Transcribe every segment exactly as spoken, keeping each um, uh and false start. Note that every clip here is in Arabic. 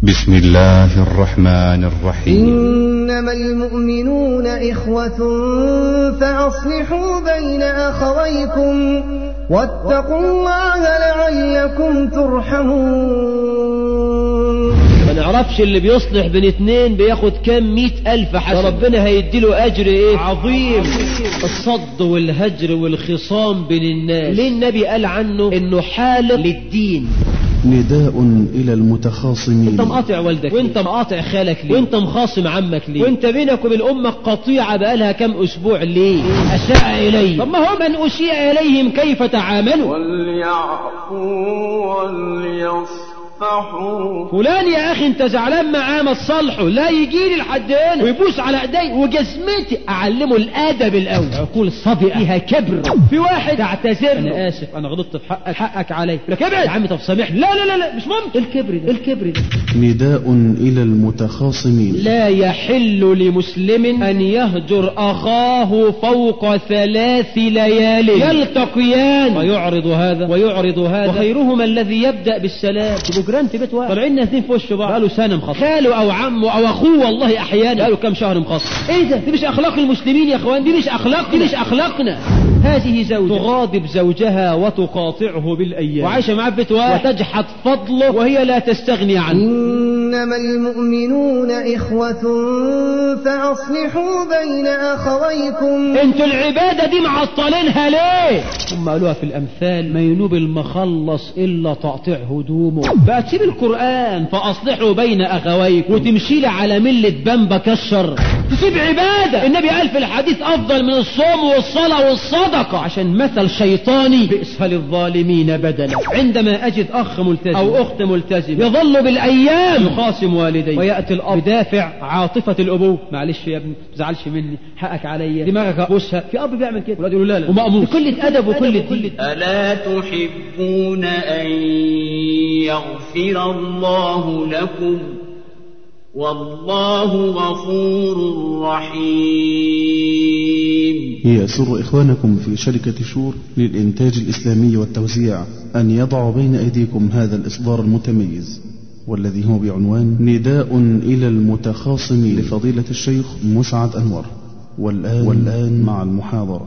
بسم الله الرحمن الرحيم. إنما المؤمنون إخوة فأصلحوا بين أخويكم واتقوا الله لعلكم ترحمون. ما نعرفش اللي بيصلح بين اتنين بياخد كام مئة ألف حسنة، ربنا هيديله أجر إيه عظيم. الصد والهجر والخصام بين الناس، ليه النبي قال عنه إنه حالق للدين؟ نداء إلى المتخاصمين. انت مقاطع والدك ليه؟ وانت مقاطع خالك ليه؟ وانت مخاصم عمك ليه؟ وانت بينك وبين امك قطيعة بقالها كم اسبوع ليه؟ اساء اليه، طب ما هو من اسيء اليهم كيف تعاملوا؟ وليعفوا وليصفحوا. فلان يا اخي انت زعلان معاه ما تصالحه، لا يجيلي لحد هنا ويبوس على ايدي وجزمتي، اعلمه الادب الاول. عقول صفئة فيها كبر. في واحد تعتذر، انا اسف انا غلطت في حقك، حقك علي، لك ابعد يا عم طب سامحني، لا لا لا لا مش ممكن. الكبر ده الكبر ده نداء إلى المتخاصمين. لا يحل لمسلم أن يهجر أخاه فوق ثلاث ليال يلتقيان ويعرض هذا ويعرض هذا، وخيرهما الذي يبدأ بالسلام. تبقوا جيران في بيت واحد طالعين اثنين في وش بعض بقاله سنة مخصص، خاله أو عمه أو أخوه والله أحيانا بقاله كم شهر مخصص. إيه ده؟ دي مش أخلاق المسلمين يا أخوان، دي مش أخلاق، دي مش أخلاقنا. هذه زوجة تغاضب زوجها وتقاطعه بالأيام وعايشة معاه في بيت واحد وتجحد فضله وهي لا تستغني عنه. إنما المؤمنون إخوة فأصلحوا بين أخويكم. انتوا العبادة دي معطلينها ليه؟ هم قالوها في الأمثال: ما ينوب المخلص إلا تقطع هدومه. بقى تسيب القرآن فأصلحوا بين أخويكم وتمشي على ملة بمبة كالشر، تسيب عبادة النبي قال في الحديث أفضل من الصوم والصلاة والصدقة، عشان مثل شيطاني بئس للظالمين بدلا. عندما أجد أخ ملتزم أو أخت ملتزم يظل بالأيام يخاصم والديه ويأتي الأب بدافع عاطفة الأبوة: معلش يا ابني ما تزعلش مني، حقك عليا، دماغك أبوسها. في أب بيعمل كده ولا يقول لا لا ومأمور بكل أدب وكل الدين. ألا تحبون أن يغفر الله لكم والله غفور رحيم. يسر إخوانكم في شركة شور للإنتاج الإسلامي والتوزيع أن يضع بين أيديكم هذا الإصدار المتميز والذي هو بعنوان نداء إلى المتخاصمين لفضيلة الشيخ مسعد أنور. والآن, والآن مع المحاضرة.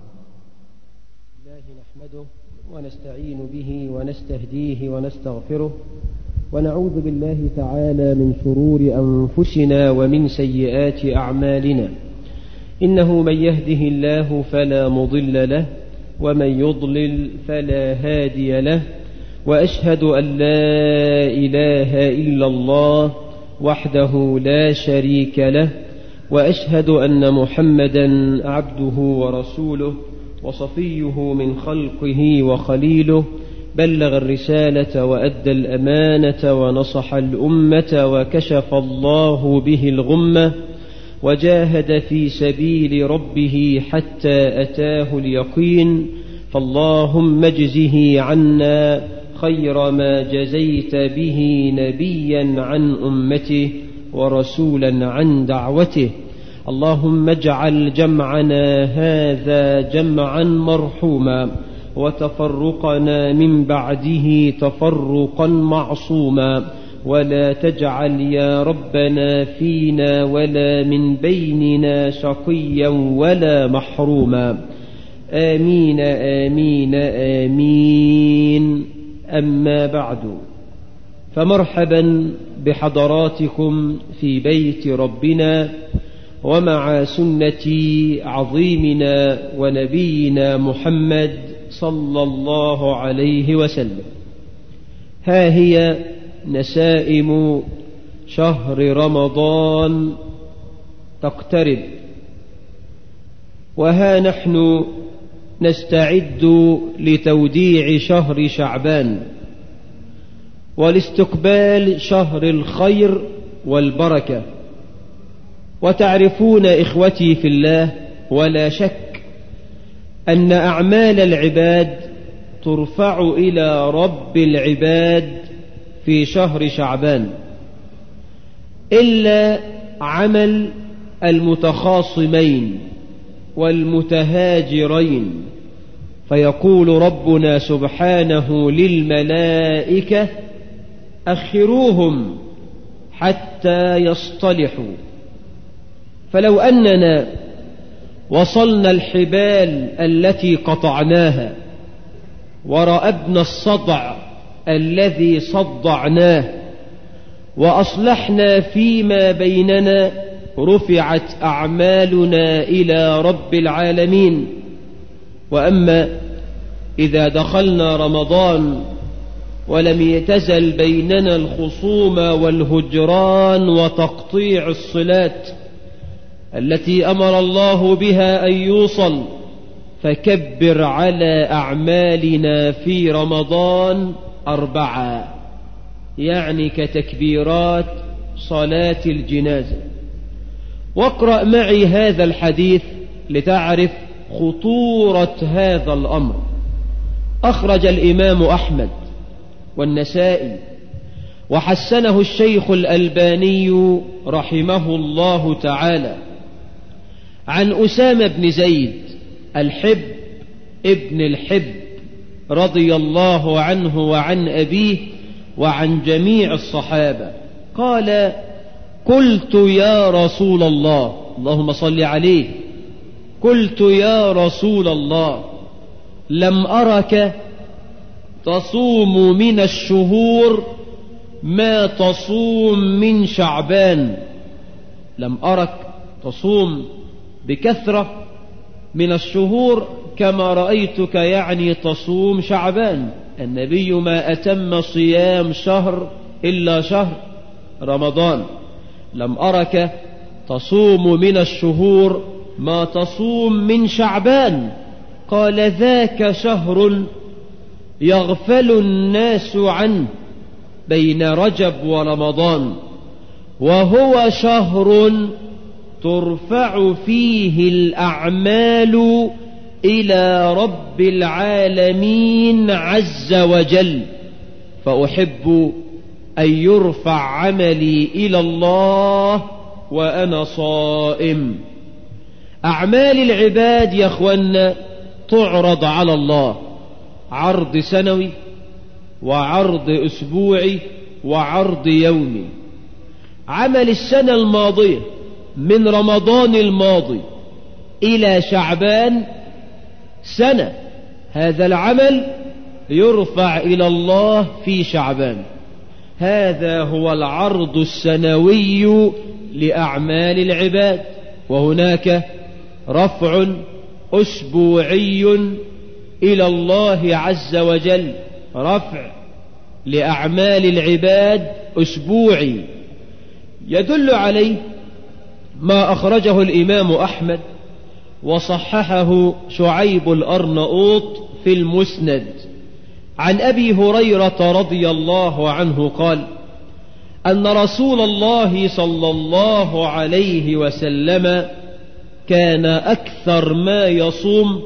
الله نحمده ونستعين به ونستهديه ونستغفره ونعوذ بالله تعالى من شرور أنفسنا ومن سيئات أعمالنا. إنه من يهده الله فلا مضل له ومن يضلل فلا هادي له، وأشهد أن لا إله إلا الله وحده لا شريك له، وأشهد أن محمدا عبده ورسوله وصفيه من خلقه وخليله، بلغ الرسالة وأدى الأمانة ونصح الأمة وكشف الله به الغمة، وجاهد في سبيل ربه حتى أتاه اليقين. فاللهم اجزه عنا خير ما جزيت به نبيا عن أمته ورسولا عن دعوته. اللهم اجعل جمعنا هذا جمعا مرحوما وتفرقنا من بعده تفرقا معصوما، ولا تجعل يا ربنا فينا ولا من بيننا شقيا ولا محروما. آمين آمين آمين. أما بعد، فمرحبا بحضراتكم في بيت ربنا ومع سنة عظيمنا ونبينا محمد صلى الله عليه وسلم. ها هي نسائم شهر رمضان تقترب، وها نحن نستعد لتوديع شهر شعبان ولاستقبال شهر الخير والبركة. وتعرفون إخوتي في الله ولا شك أن أعمال العباد ترفع إلى رب العباد في شهر شعبان، إلا عمل المتخاصمين والمتهاجرين، فيقول ربنا سبحانه للملائكة: أخروهم حتى يصطلحوا. فلو أننا وصلنا الحبال التي قطعناها ورأبنا الصدع الذي صدعناه وأصلحنا فيما بيننا، رفعت أعمالنا إلى رب العالمين. وأما إذا دخلنا رمضان ولم يتزل بيننا الخصومة والهجران وتقطيع الصلات التي أمر الله بها أن يوصل، فكبر على أعمالنا في رمضان أربعة، يعني كتكبيرات صلاة الجنازة. واقرأ معي هذا الحديث لتعرف خطورة هذا الأمر. أخرج الإمام أحمد والنسائي وحسنه الشيخ الألباني رحمه الله تعالى عن أسامة بن زيد الحب ابن الحب رضي الله عنه وعن أبيه وعن جميع الصحابة قال: قلت يا رسول الله، اللهم صل عليه، قلت يا رسول الله، لم أرك تصوم من الشهور ما تصوم من شعبان. لم أرك تصوم بكثرة من الشهور كما رأيتك يعني تصوم شعبان. النبي ما أتم صيام شهر إلا شهر رمضان. لم أرك تصوم من الشهور ما تصوم من شعبان. قال: ذاك شهر يغفل الناس عنه بين رجب ورمضان، وهو شهر ترفع فيه الأعمال إلى رب العالمين عز وجل، فأحب أن يرفع عملي إلى الله وأنا صائم. أعمال العباد يا أخوانا تعرض على الله عرض سنوي وعرض أسبوعي وعرض يومي. عمل السنة الماضية من رمضان الماضي إلى شعبان سنة، هذا العمل يرفع إلى الله في شعبان. هذا هو العرض السنوي لأعمال العباد. وهناك رفع أسبوعي إلى الله عز وجل، رفع لأعمال العباد أسبوعي، يدل عليه ما أخرجه الإمام أحمد وصححه شعيب الأرنؤوط في المسند عن أبي هريرة رضي الله عنه قال: أن رسول الله صلى الله عليه وسلم كان أكثر ما يصوم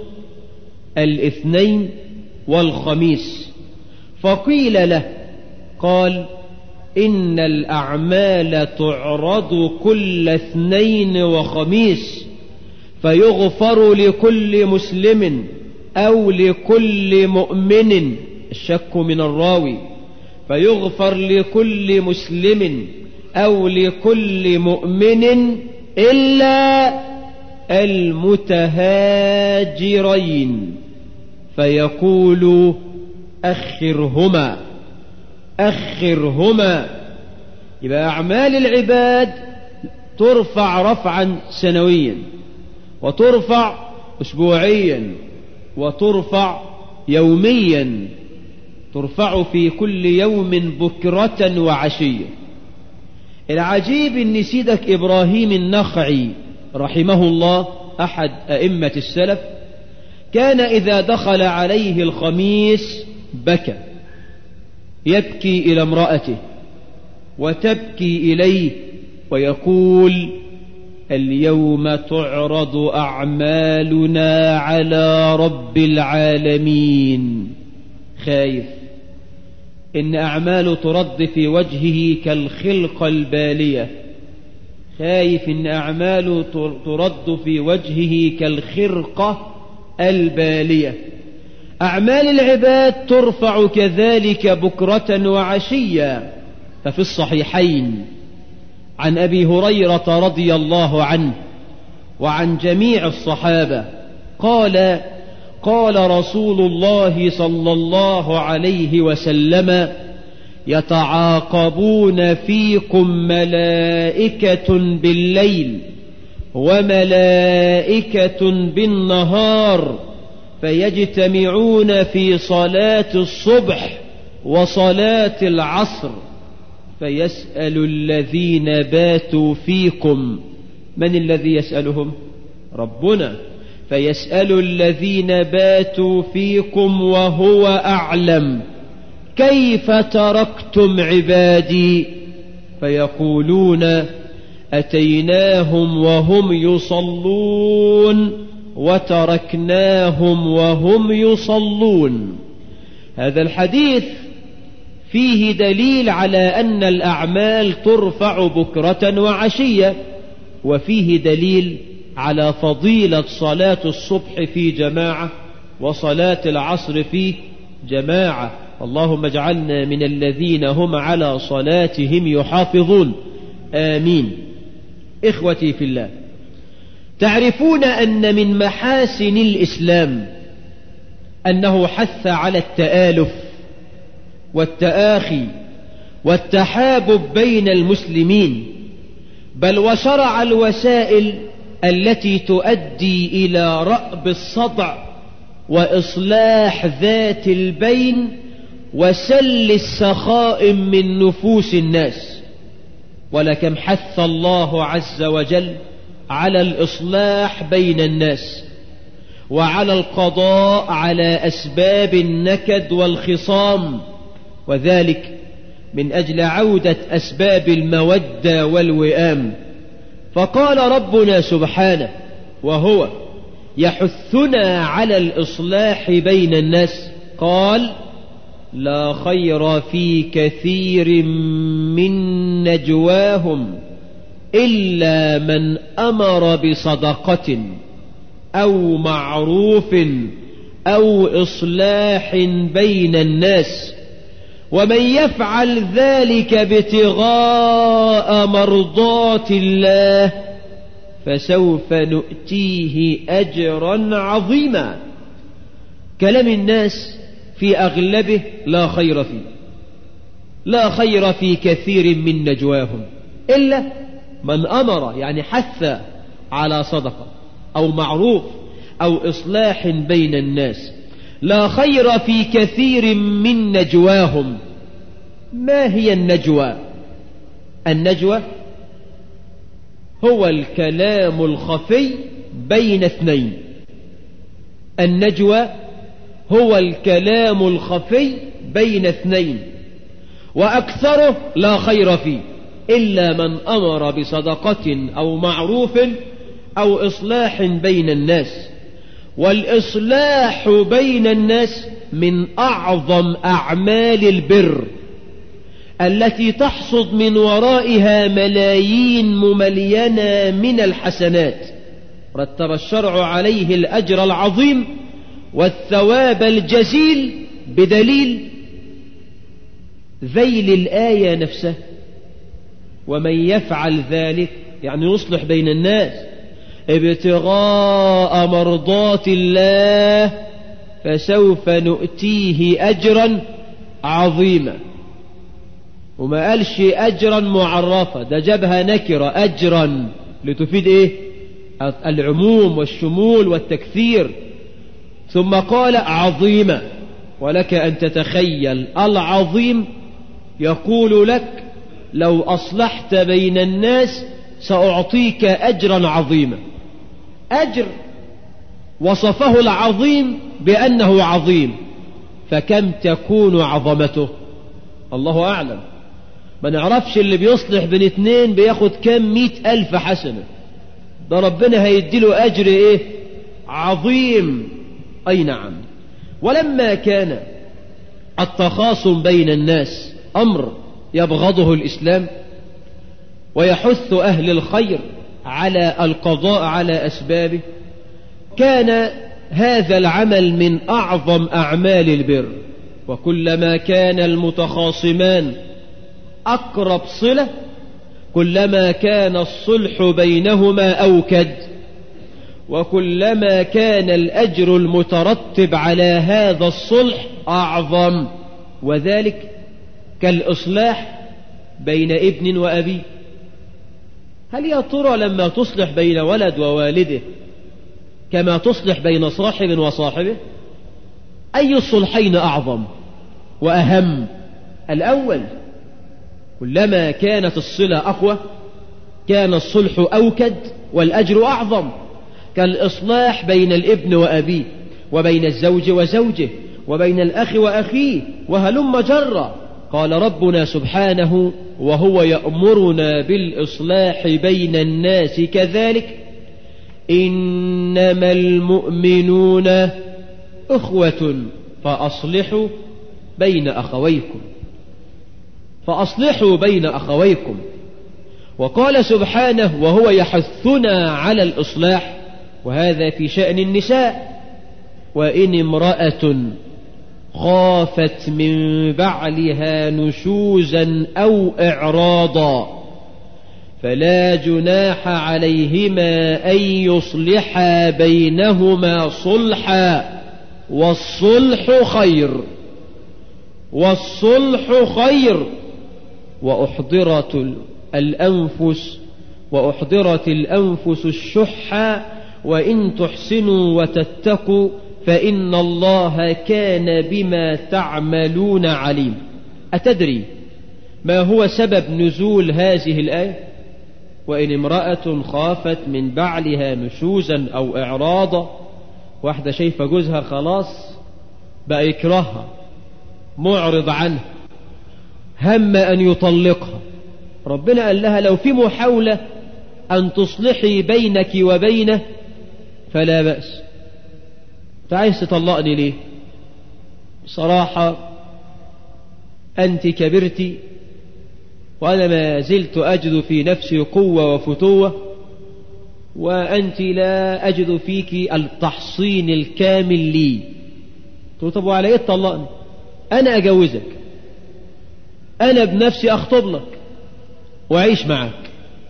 الاثنين والخميس. فقيل له، قال: إن الأعمال تعرض كل اثنين وخميس، فيغفر لكل مسلم أو لكل مؤمن، الشك من الراوي، فيغفر لكل مسلم أو لكل مؤمن إلا المتهاجرين، فيقول: أخرهما أخرهما. يبقى أعمال العباد ترفع رفعا سنويا، وترفع أسبوعيا، وترفع يوميا، ترفع في كل يوم بكرة وعشية. العجيب ان سيدك إبراهيم النخعي رحمه الله أحد أئمة السلف كان إذا دخل عليه الخميس بكى، يبكي إلى امرأته وتبكي إليه ويقول: اليوم تعرض أعمالنا على رب العالمين. خايف إن أعماله ترد في وجهه كالخلقة البالية، خايف إن أعماله ترد في وجهه كالخرقة البالية. أعمال العباد ترفع كذلك بكرة وعشية. ففي الصحيحين عن أبي هريرة رضي الله عنه وعن جميع الصحابة قال قال رسول الله صلى الله عليه وسلم يتعاقبون فيكم ملائكة بالليل وملائكة بالنهار فيجتمعون في صلاة الصبح وصلاة العصر فيسأل الذين باتوا فيكم. من الذي يسألهم؟ ربنا. فيسأل الذين باتوا فيكم وهو أعلم كيف تركتم عبادي فيقولون أتيناهم وهم يصلون وتركناهم وهم يصلون. هذا الحديث فيه دليل على أن الأعمال ترفع بكرة وعشية، وفيه دليل على فضيلة صلاة الصبح في جماعة وصلاة العصر في جماعة. اللهم اجعلنا من الذين هم على صلاتهم يحافظون، آمين. إخوتي في الله، تعرفون أن من محاسن الإسلام أنه حث على التآلف والتآخي والتحابب بين المسلمين، بل وشرع الوسائل التي تؤدي إلى رأب الصدع وإصلاح ذات البين وسل السخائم من نفوس الناس. ولكم حث الله عز وجل على الإصلاح بين الناس وعلى القضاء على أسباب النكد والخصام، وذلك من أجل عودة أسباب المودة والوئام. فقال ربنا سبحانه وهو يحثنا على الإصلاح بين الناس، قال لا خير في كثير من نجواهم إلا من أمر بصدقة أو معروف أو إصلاح بين الناس، ومن يفعل ذلك ابتغاء مرضات الله فسوف نؤتيه أجرا عظيما. كلام الناس في أغلبه لا خير فيه، لا خير في كثير من نجواهم إلا من أمر، يعني حث على صدقة أو معروف أو إصلاح بين الناس. لا خير في كثير من نجواهم. ما هي النجوى؟ النجوى هو الكلام الخفي بين اثنين. النجوى هو الكلام الخفي بين اثنين، وأكثره لا خير فيه إلا من أمر بصدقة أو معروف أو إصلاح بين الناس. والإصلاح بين الناس من أعظم أعمال البر التي تحصد من ورائها ملايين مملينة من الحسنات، رتب الشرع عليه الأجر العظيم والثواب الجزيل بدليل ذيل الآية نفسها. ومن يفعل ذلك يعني يصلح بين الناس ابتغاء مرضات الله فسوف نؤتيه أجرا عظيما. وما قالش أجرا معرفة، ده جابها نكرة أجرا لتفيد إيه؟ العموم والشمول والتكثير. ثم قال عظيما، ولك أن تتخيل العظيم يقول لك لو أصلحت بين الناس سأعطيك أجرا عظيما. أجر وصفه العظيم بأنه عظيم، فكم تكون عظمته؟ الله أعلم. ما نعرفش اللي بيصلح بين اتنين بياخد كم مئة ألف حسنة، ده ربنا هيديله أجر إيه؟ عظيم. أي نعم. ولما كان التخاصم بين الناس أمر يبغضه الإسلام ويحث أهل الخير على القضاء على أسبابه، كان هذا العمل من أعظم أعمال البر. وكلما كان المتخاصمان أقرب صلة كلما كان الصلح بينهما أوكد، وكلما كان الأجر المترتب على هذا الصلح أعظم، وذلك كالإصلاح بين ابن وأبيه. هل يا ترى لما تصلح بين ولد ووالده كما تصلح بين صاحب وصاحبه؟ أي الصلحين أعظم وأهم؟ الأول، كلما كانت الصلة أقوى كان الصلح أوكد والأجر أعظم، كالإصلاح بين الابن وأبيه، وبين الزوج وزوجه، وبين الأخ وأخيه، وهلم جرا. قال ربنا سبحانه: وهو يأمرنا بالإصلاح بين الناس كذلك إنما المؤمنون إخوة فأصلحوا بين أخويكم فأصلحوا بين أخويكم. وقال سبحانه: وهو يحثنا على الإصلاح، وهذا في شأن النساء: وإن امرأة خافت من بعلها نشوزا أو إعراضا فلا جناح عليهما أن يصلحا بينهما صلحا والصلح خير والصلح خير وأحضرت الأنفس وأحضرت الأنفس الشح وإن تحسنوا وتتقوا فإن الله كان بما تعملون عليم. أتدري ما هو سبب نزول هذه الآية؟ وإن امرأة خافت من بعلها نشوزا أو إعراضا، واحدة شايفة جوزها خلاص بقى يكرهها، معرض عنها، هم أن يطلقها، ربنا قال لها: لو في محاولة أن تصلحي بينك وبينه فلا بأس. عايز تطلقني ليه؟ صراحة أنت كبرتي وأنا ما زلت أجد في نفسي قوة وفتوة، وأنت لا أجد فيك التحصين الكامل لي. طب وعلى إيه تطلقني؟ أنا أجوزك، أنا بنفسي أخطب لك وأعيش معك.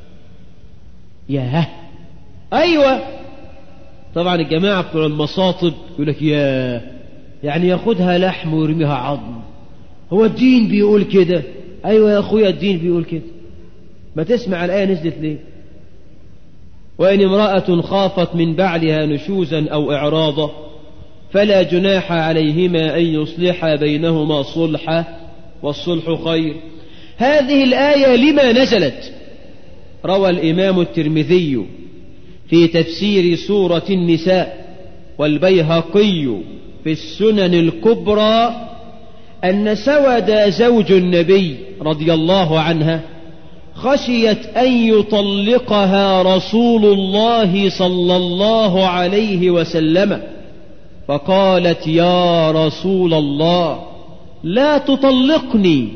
ياه، أيوة. طبعا الجماعة بتوع المصاطب يقول لك: يا يعني ياخدها لحم ويرميها عظم، هو الدين بيقول كده؟ أيوة يا أخويا، الدين بيقول كده. ما تسمع الآية نزلت ليه؟ وإن امرأة خافت من بعلها نشوزا أو إعراضا فلا جناح عليهما أن يصلحا بينهما صلحا والصلح خير. هذه الآية لما نزلت؟ روى الإمام الترمذي في تفسير سورة النساء والبيهقي في السنن الكبرى أن سود زوج النبي رضي الله عنها خشيت أن يطلقها رسول الله صلى الله عليه وسلم، فقالت: يا رسول الله لا تطلقني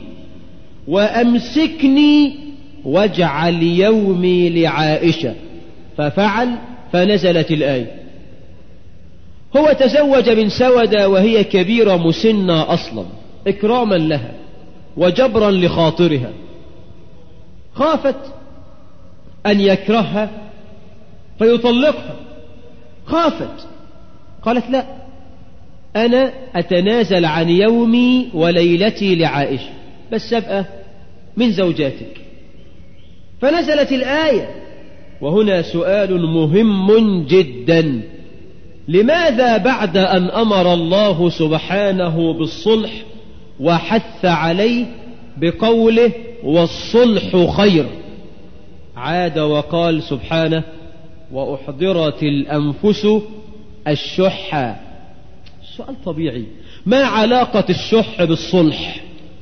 وأمسكني واجعل يومي لعائشة، ففعل فنزلت الآية. هو تزوج من سودة وهي كبيرة مسنة أصلا إكراما لها وجبرا لخاطرها، خافت أن يكرهها فيطلقها، خافت، قالت: لا، أنا أتنازل عن يومي وليلتي لعائشة، بس أبقى من زوجاتك. فنزلت الآية. وهنا سؤال مهم جدا: لماذا بعد أن أمر الله سبحانه بالصلح وحث عليه بقوله والصلح خير عاد وقال سبحانه وأحضرت الأنفس الشح؟ سؤال طبيعي، ما علاقة الشح بالصلح؟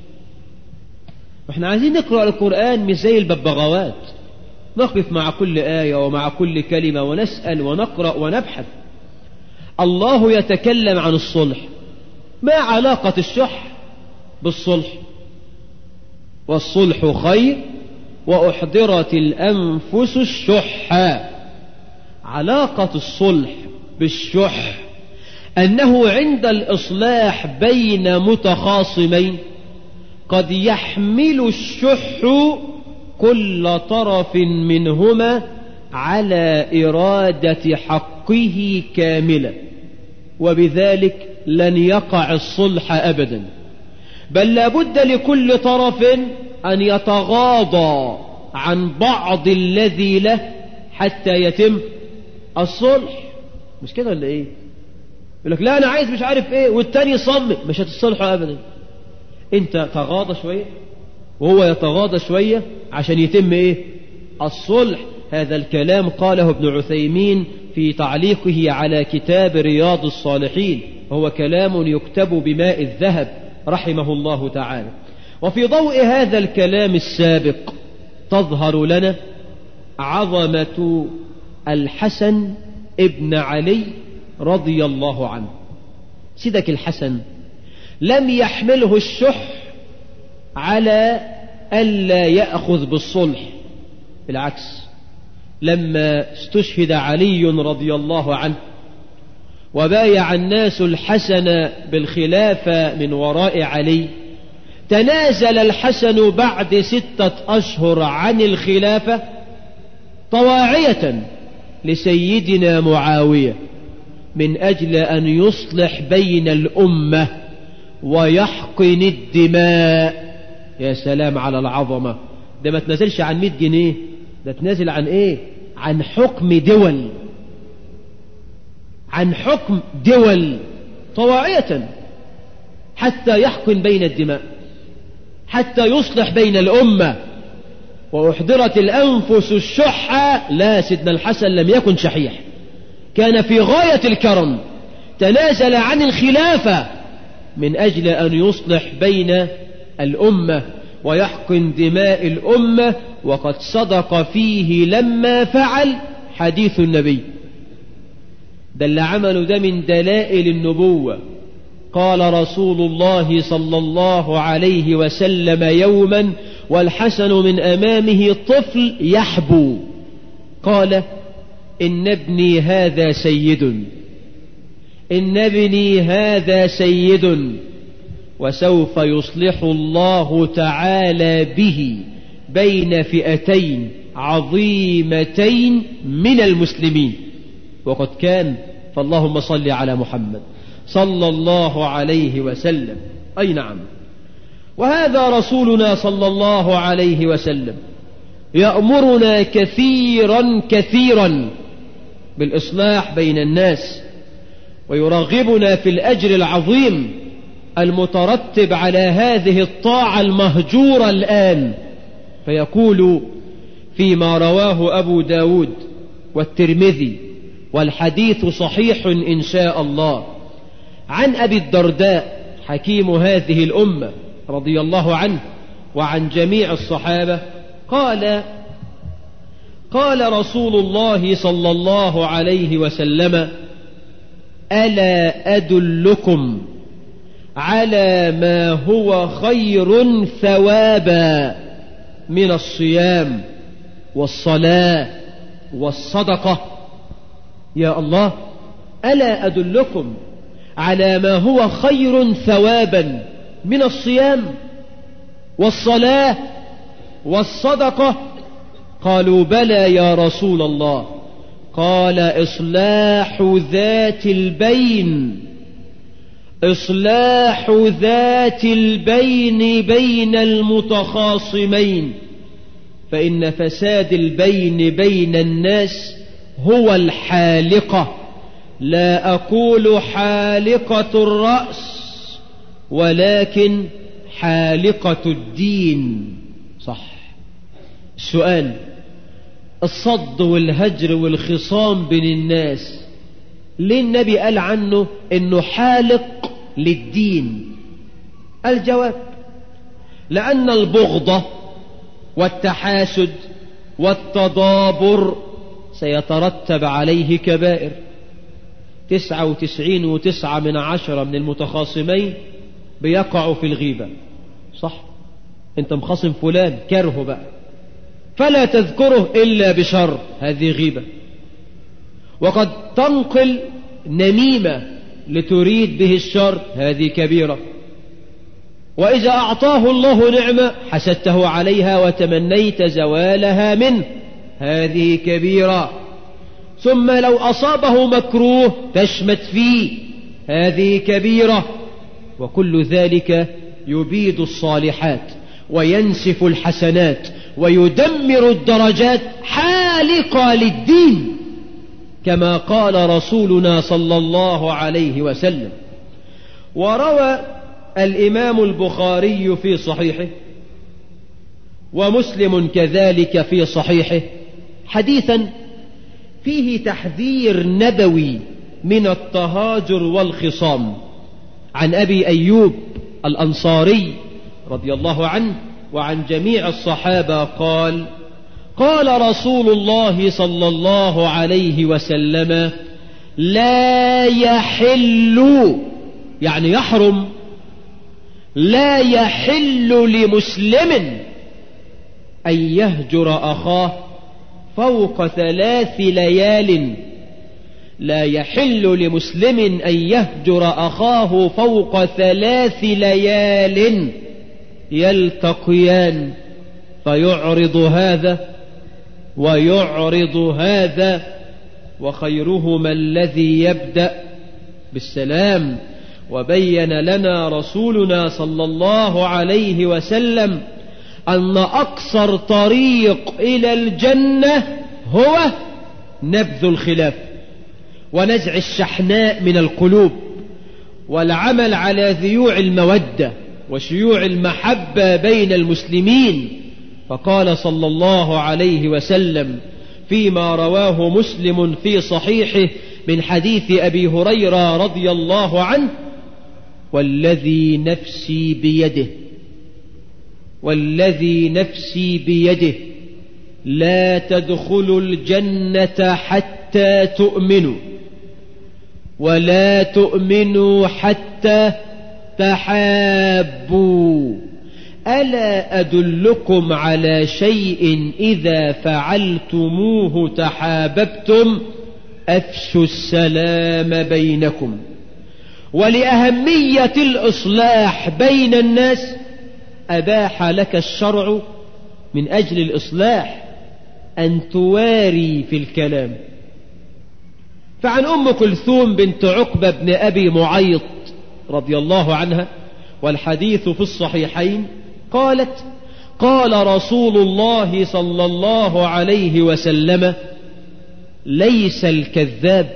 احنا عايزين نقرأ القرآن مش زي الببغاوات، نقف مع كل آية ومع كل كلمة ونسأل ونقرأ ونبحث. الله يتكلم عن الصلح، ما علاقة الشح بالصلح؟ والصلح خير وأحضرت الأنفس الشح. علاقة الصلح بالشح أنه عند الإصلاح بين متخاصمين قد يحمل الشح كل طرف منهما على إرادة حقه كاملة، وبذلك لن يقع الصلح أبدا، بل لابد لكل طرف أن يتغاضى عن بعض الذي له حتى يتم الصلح. مش كده ولا ايه؟ يقول لك لا انا عايز مش عارف ايه، والتاني صمم، مش هتصلحوا ابدا. انت تغاضى شوية وهو يتغاضى شوية عشان يتم ايه؟ الصلح. هذا الكلام قاله ابن عثيمين في تعليقه على كتاب رياض الصالحين، وهو كلام يكتب بماء الذهب رحمه الله تعالى. وفي ضوء هذا الكلام السابق تظهر لنا عظمة الحسن ابن علي رضي الله عنه. سيدك الحسن لم يحمله الشح على ألا يأخذ بالصلح، بالعكس، لما استشهد علي رضي الله عنه وبايع الناس الحسن بالخلافة من وراء علي، تنازل الحسن بعد ستة أشهر عن الخلافة طواعية لسيدنا معاوية من أجل أن يصلح بين الأمة ويحقن الدماء. يا سلام على العظمة! ده ما تنازلش عن مئة جنيه، ده تنازل عن ايه؟ عن حكم دول، عن حكم دول طواعية حتى يحقن بين الدماء، حتى يصلح بين الأمة. وأحضرت الأنفس الشحة، لا، سيدنا الحسن لم يكن شحيح، كان في غاية الكرم، تنازل عن الخلافة من أجل أن يصلح بين الأمة ويحقن دماء الأمة، وقد صدق فيه لما فعل حديث النبي. ده اللي عمله ده من دلائل النبوة. قال رسول الله صلى الله عليه وسلم يوما والحسن من أمامه طفل يحبو، قال: إن ابني هذا سيد، إن ابني هذا سيد، وسوف يصلح الله تعالى به بين فئتين عظيمتين من المسلمين. وقد كان، فاللهم صل على محمد صلى الله عليه وسلم. أي نعم. وهذا رسولنا صلى الله عليه وسلم يأمرنا كثيرا كثيرا بالإصلاح بين الناس، ويرغبنا في الأجر العظيم المترتب على هذه الطاعة المهجورة الآن. فيقول فيما رواه أبو داود والترمذي، والحديث صحيح إن شاء الله، عن أبي الدرداء حكيم هذه الأمة رضي الله عنه وعن جميع الصحابة، قال: قال رسول الله صلى الله عليه وسلم: ألا أدلكم على ما هو خير ثوابا من الصيام والصلاة والصدقة؟ يا الله، ألا أدلكم على ما هو خير ثوابا من الصيام والصلاة والصدقة؟ قالوا: بلى يا رسول الله. قال: إصلاح ذات البين، إصلاح ذات البين بين المتخاصمين، فإن فساد البين بين الناس هو الحالقة، لا أقول حالقة الرأس ولكن حالقة الدين. صح. السؤال: الصد والهجر والخصام بين الناس، ليه النبي قال عنه انه حالق للدين؟ الجواب: لأن البغضة والتحاسد والتضابر سيترتب عليه كبائر. تسعة وتسعين وتسعة من عشرة من المتخاصمين بيقعوا في الغيبة. صح، انت مخاصم فلان كره بقى، فلا تذكره إلا بشر، هذه غيبة. وقد تنقل نميمة لتريد به الشر، هذه كبيرة. وإذا أعطاه الله نعمة حسدته عليها وتمنيت زوالها منه، هذه كبيرة. ثم لو أصابه مكروه تشمت فيه، هذه كبيرة. وكل ذلك يبيد الصالحات وينسف الحسنات ويدمر الدرجات، حالقة للدين، كما قال رسولنا صلى الله عليه وسلم. وروى الإمام البخاري في صحيحه ومسلم كذلك في صحيحه حديثا فيه تحذير نبوي من التهاجر والخصام، عن أبي أيوب الأنصاري رضي الله عنه وعن جميع الصحابة قال: قال رسول الله صلى الله عليه وسلم: لا يحل، يعني يحرم، لا يحل لمسلم أن يهجر أخاه فوق ثلاث ليال، لا يحل لمسلم أن يهجر أخاه فوق ثلاث ليال يلتقيان فيعرض هذا ويعرض هذا، وخيرهما الذي يبدأ بالسلام. وبين لنا رسولنا صلى الله عليه وسلم أن أقصر طريق إلى الجنة هو نبذ الخلاف ونزع الشحناء من القلوب والعمل على ذيوع المودة وشيوع المحبة بين المسلمين. فقال صلى الله عليه وسلم فيما رواه مسلم في صحيحه من حديث أبي هريرة رضي الله عنه: والذي نفسي بيده والذي نفسي بيده لا تدخلوا الجنة حتى تؤمنوا ولا تؤمنوا حتى تحابوا، ألا أدلكم على شيء إذا فعلتموه تحاببتم؟ أفشوا السلام بينكم. ولأهمية الإصلاح بين الناس أباح لك الشرع من أجل الإصلاح أن تواري في الكلام. فعن أم كلثوم بنت عقبة بن أبي معيط رضي الله عنها، والحديث في الصحيحين، قالت: قال رسول الله صلى الله عليه وسلم: ليس الكذاب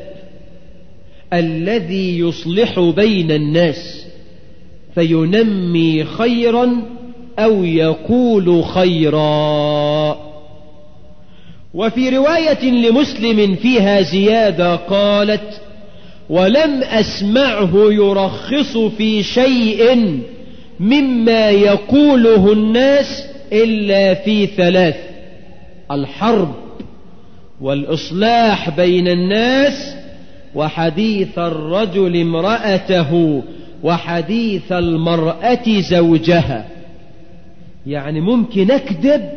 الذي يصلح بين الناس فينمي خيرا أو يقول خيرا. وفي رواية لمسلم فيها زيادة قالت: ولم أسمعه يرخص في شيء مما يقوله الناس إلا في ثلاث: الحرب والإصلاح بين الناس وحديث الرجل امرأته وحديث المرأة زوجها. يعني ممكن أكذب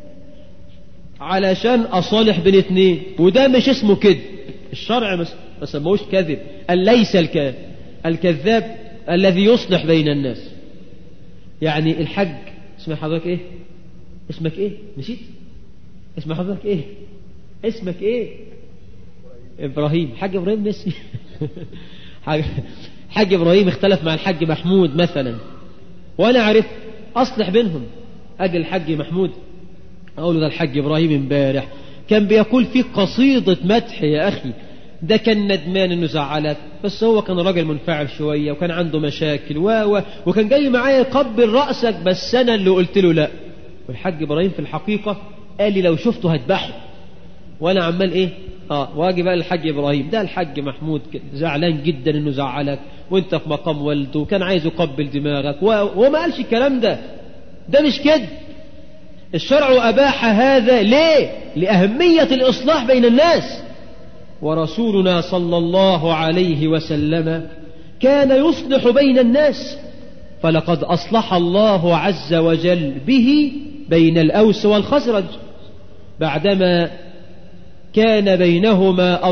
علشان أصالح بين اثنين، وده مش اسمه كذب، الشرع ما سموش كذب. ليس الكذاب الذي يصلح بين الناس. يعني الحج، اسم حضرتك ايه؟ اسمك ايه؟ نسيت؟ اسم حضرتك ايه؟ اسمك ايه؟ إبراهيم. حاج إبراهيم نسي. حاج... حاج إبراهيم اختلف مع الحاج محمود مثلا، وأنا عرف أصلح بينهم. أجل الحاج محمود أقول ده الحاج إبراهيم امبارح كان بيقول فيه قصيدة مدح يا أخي، ده كان ندمان إنه زعلك، بس هو كان راجل منفعل شوية وكان عنده مشاكل و... و... وكان جاي معايا يقبل رأسك، بس أنا اللي قلت له لا. والحاج إبراهيم في الحقيقة قال لي لو شفته هتبحه، وأنا عمال إيه اه واجي بقى الحاج إبراهيم ده الحاج محمود زعلان جدا إنه زعلك وأنت في مقام والده وكان عايز يقبل دماغك و... وما قالش الكلام ده. ده مش كده. الشرع أباح هذا ليه؟ لأهمية الإصلاح بين الناس. ورسولنا صلى الله عليه وسلم كان يصلح بين الناس، فلقد أصلح الله عز وجل به بين الأوس والخزرج بعدما كان بينهما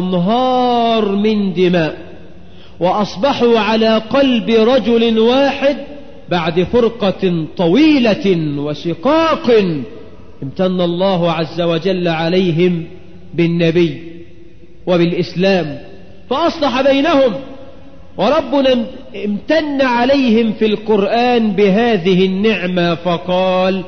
أنهار من دماء، وأصبحوا على قلب رجل واحد بعد فرقة طويلة وشقاق امتن الله عز وجل عليهم بالنبي وبالإسلام فأصلح بينهم، وربنا امتن عليهم في القرآن بهذه النعمة فقال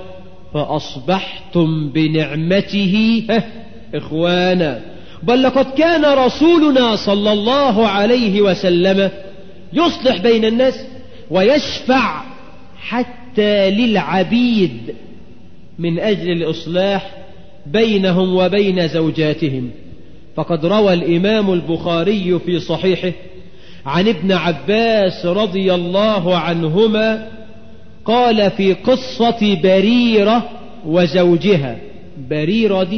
فأصبحتم بنعمته إخوانا. بل لقد كان رسولنا صلى الله عليه وسلم يصلح بين الناس ويشفع حتى للعبيد من أجل الإصلاح بينهم وبين زوجاتهم. فقد روى الإمام البخاري في صحيحه عن ابن عباس رضي الله عنهما قال في قصة بريرة وزوجها. بريرة دي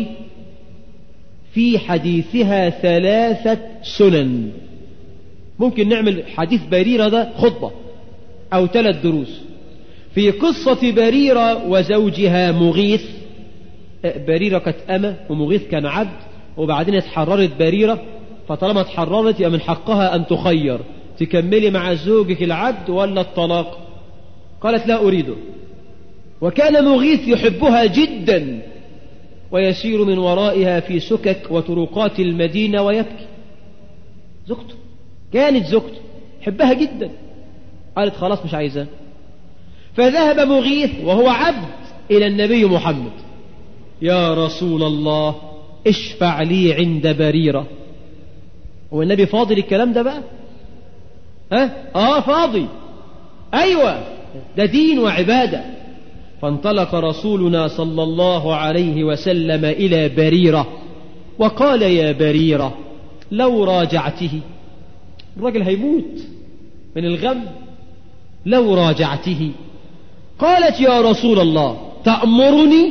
في حديثها ثلاثة سنن، ممكن نعمل حديث بريرة ده خطبة أو ثلاث دروس. في قصة بريرة وزوجها مغيث، بريرة كانت أمة ومغيث كان عبد، وبعدين اتحررت بريرة، فطالما اتحررت يبقى من حقها أن تخير تكملي مع زوجك العبد ولا الطلاق. قالت لا أريده، وكان مغيث يحبها جدا ويسير من ورائها في سكك وطرقات المدينة ويبكي. زوجته كانت زوجته حبها جدا، قالت خلاص مش عايزاه. فذهب مغيث وهو عبد إلى النبي محمد، يا رسول الله اشفع لي عند بريرة. والنبي فاضي الكلام ده بقى؟ ها؟ آه فاضي، أيوة ده دين وعبادة. فانطلق رسولنا صلى الله عليه وسلم إلى بريرة وقال يا بريرة لو راجعته، الرجل هيموت من الغم، لو راجعته. قالت يا رسول الله تأمرني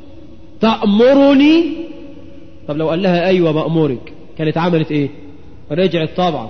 تأمرني طب لو قال لها أيوة مأمورك كانت عملت إيه؟ رجعت طبعا.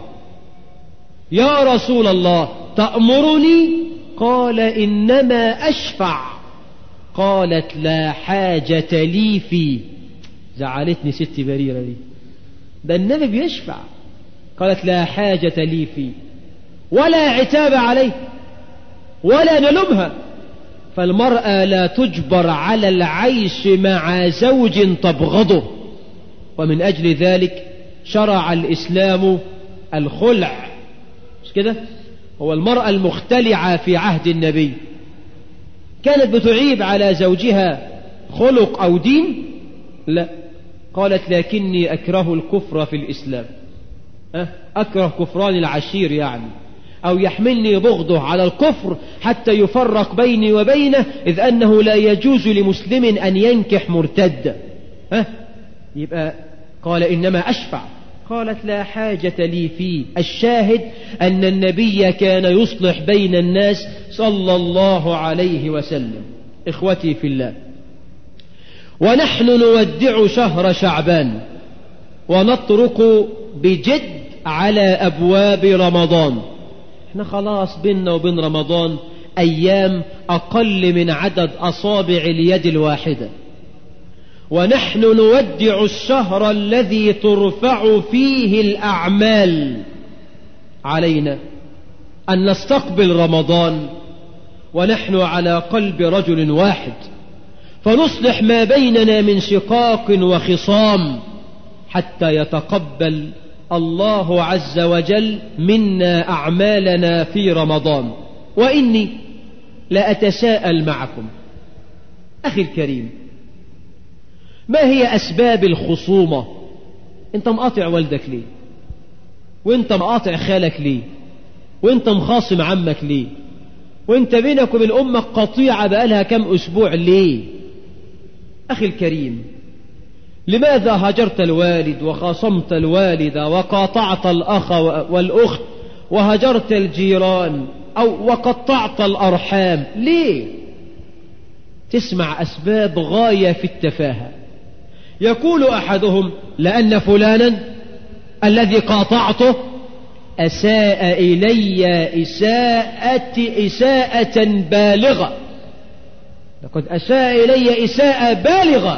يا رسول الله تأمرني؟ قال إنما أشفع. قالت لا حاجة لي فيه. زعلتني ست بريرة دي، ده النبي بيشفع. قالت لا حاجة لي فيه ولا عتاب عليه ولا نلومها، فالمرأة لا تجبر على العيش مع زوج تبغضه، ومن أجل ذلك شرع الإسلام الخلع. مش كده؟ هو المرأة المختلعة في عهد النبي كانت بتعيب على زوجها خلق أو دين؟ لا، قالت لكني أكره الكفر في الإسلام. أه؟ أكره كفران العشير يعني، أو يحملني بغضه على الكفر حتى يفرق بيني وبينه، إذ أنه لا يجوز لمسلم أن ينكح مرتد. أه؟ يبقى قال إنما أشفع. قالت لا حاجة لي فيه. الشاهد أن النبي كان يصلح بين الناس صلى الله عليه وسلم. إخوتي في الله، ونحن نودع شهر شعبان ونطرق بجد على أبواب رمضان. احنا خلاص بيننا وبين رمضان أيام أقل من عدد أصابع اليد الواحدة، ونحن نودع الشهر الذي ترفع فيه الأعمال. علينا أن نستقبل رمضان ونحن على قلب رجل واحد، فنصلح ما بيننا من شقاق وخصام حتى يتقبل الله عز وجل منا أعمالنا في رمضان. وإني لأتساءل معكم أخي الكريم، ما هي أسباب الخصومة؟ أنت مقاطع والدك ليه؟ وأنت مقاطع خالك ليه؟ وأنت مخاصم عمك ليه؟ وأنت بينك وبين أمك قطيعة بقالها كم أسبوع ليه؟ أخي الكريم، لماذا هجرت الوالد وخاصمت الوالدة وقاطعت الأخ والأخت وهجرت الجيران أو وقطعت الأرحام؟ ليه؟ تسمع أسباب غاية في التفاهة. يقول أحدهم لأن فلانا الذي قاطعته أساء إلي إساءة, إساءة بالغة، لقد أساء إلي إساءة بالغة.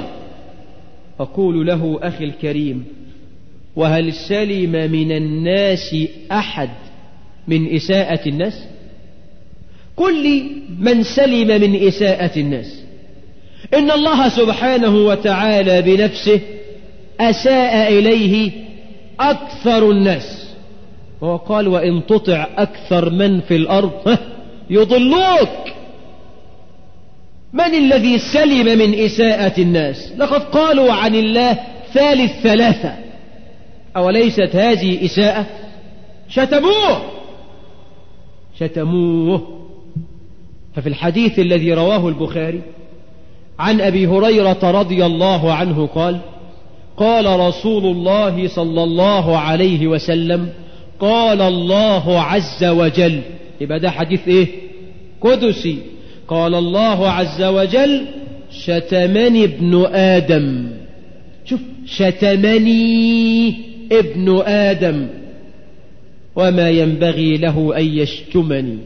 أقول له أخي الكريم، وهل سلم من الناس أحد من إساءة الناس؟ كل من سلم من إساءة الناس. إن الله سبحانه وتعالى بنفسه أساء إليه أكثر الناس، وهو قال وإن تطع أكثر من في الأرض يضلوك. من الذي سلم من إساءة الناس؟ لقد قالوا عن الله ثالث ثلاثة، أوليست هذه إساءة؟ شتموه شتموه ففي الحديث الذي رواه البخاري عن أبي هريرة رضي الله عنه قال قال رسول الله صلى الله عليه وسلم قال الله عز وجل، يبقى ده حديث ايه؟ قدسي. قال الله عز وجل شتمني ابن آدم، شوف شتمني ابن آدم وما ينبغي له أن يشتمني،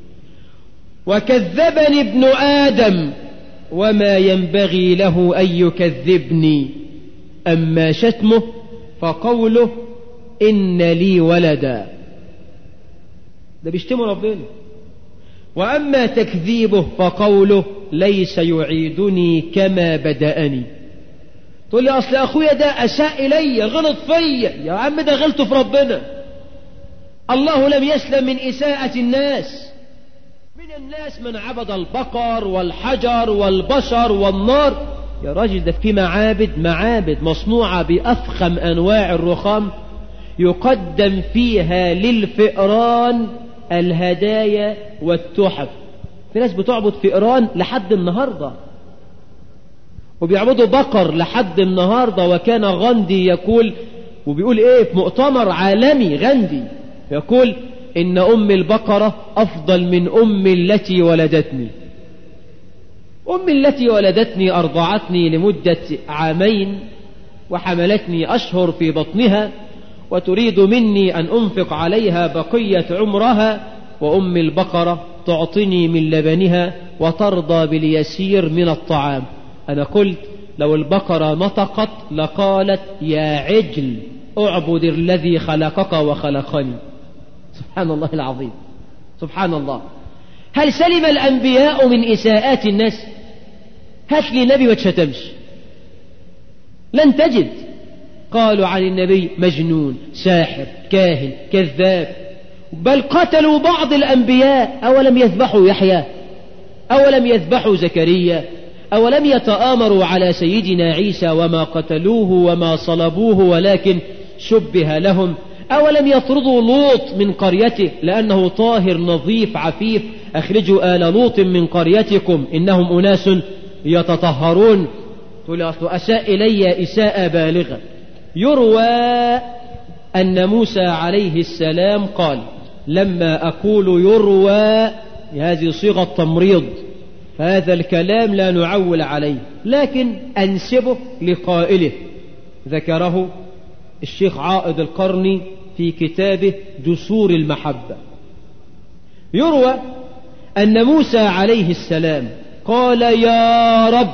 وكذبني ابن آدم وما ينبغي له أن يكذبني. أما شتمه فقوله إن لي ولدا، ده بيشتم ربنا. وأما تكذيبه فقوله ليس يعيدني كما بدأني. تقول لي أصل أخويا ده أساء إلي غلط فيا، يا عم ده غلطه في ربنا. الله لم يسلم من إساءة الناس. من الناس من عبد البقر والحجر والبشر والنار. يا راجل ده في معابد معابد مصنوعة بأفخم أنواع الرخام يقدم فيها للفئران الهدايا والتحف. في ناس بتعبد فئران لحد النهاردة، وبيعبدوا بقر لحد النهاردة. وكان غاندي يقول، وبيقول ايه في مؤتمر عالمي، غاندي يقول إن أم البقرة أفضل من أم التي ولدتني. أم التي ولدتني أرضعتني لمدة عامين وحملتني أشهر في بطنها، وتريد مني أن أنفق عليها بقية عمرها، وأم البقرة تعطني من لبنها وترضى باليسير من الطعام. أنا قلت لو البقرة نطقت لقالت يا عجل أعبد الذي خلقك وخلقني. سبحان الله العظيم، سبحان الله. هل سلم الأنبياء من إساءات الناس؟ هات لي نبي وتشتمش، لن تجد. قالوا عن النبي مجنون، ساحر، كاهن، كذاب، بل قتلوا بعض الأنبياء. أولم يذبحوا يحيى؟ أولم يذبحوا زكريا؟ أولم يتآمروا على سيدنا عيسى وما قتلوه وما صلبوه ولكن شبه لهم؟ أولم يطردوا لوط من قريته لأنه طاهر نظيف عفيف؟ أخرجوا آل لوط من قريتكم إنهم أناس يتطهرون. تقول أصل أساء إلي إساءة بالغة. يروى أن موسى عليه السلام قال، لما أقول يروى هذه صيغة تمريض، فهذا الكلام لا نعول عليه لكن أنسبه لقائله. ذكره الشيخ عائد القرني في كتابه جسور المحبة. يروى أن موسى عليه السلام قال يا رب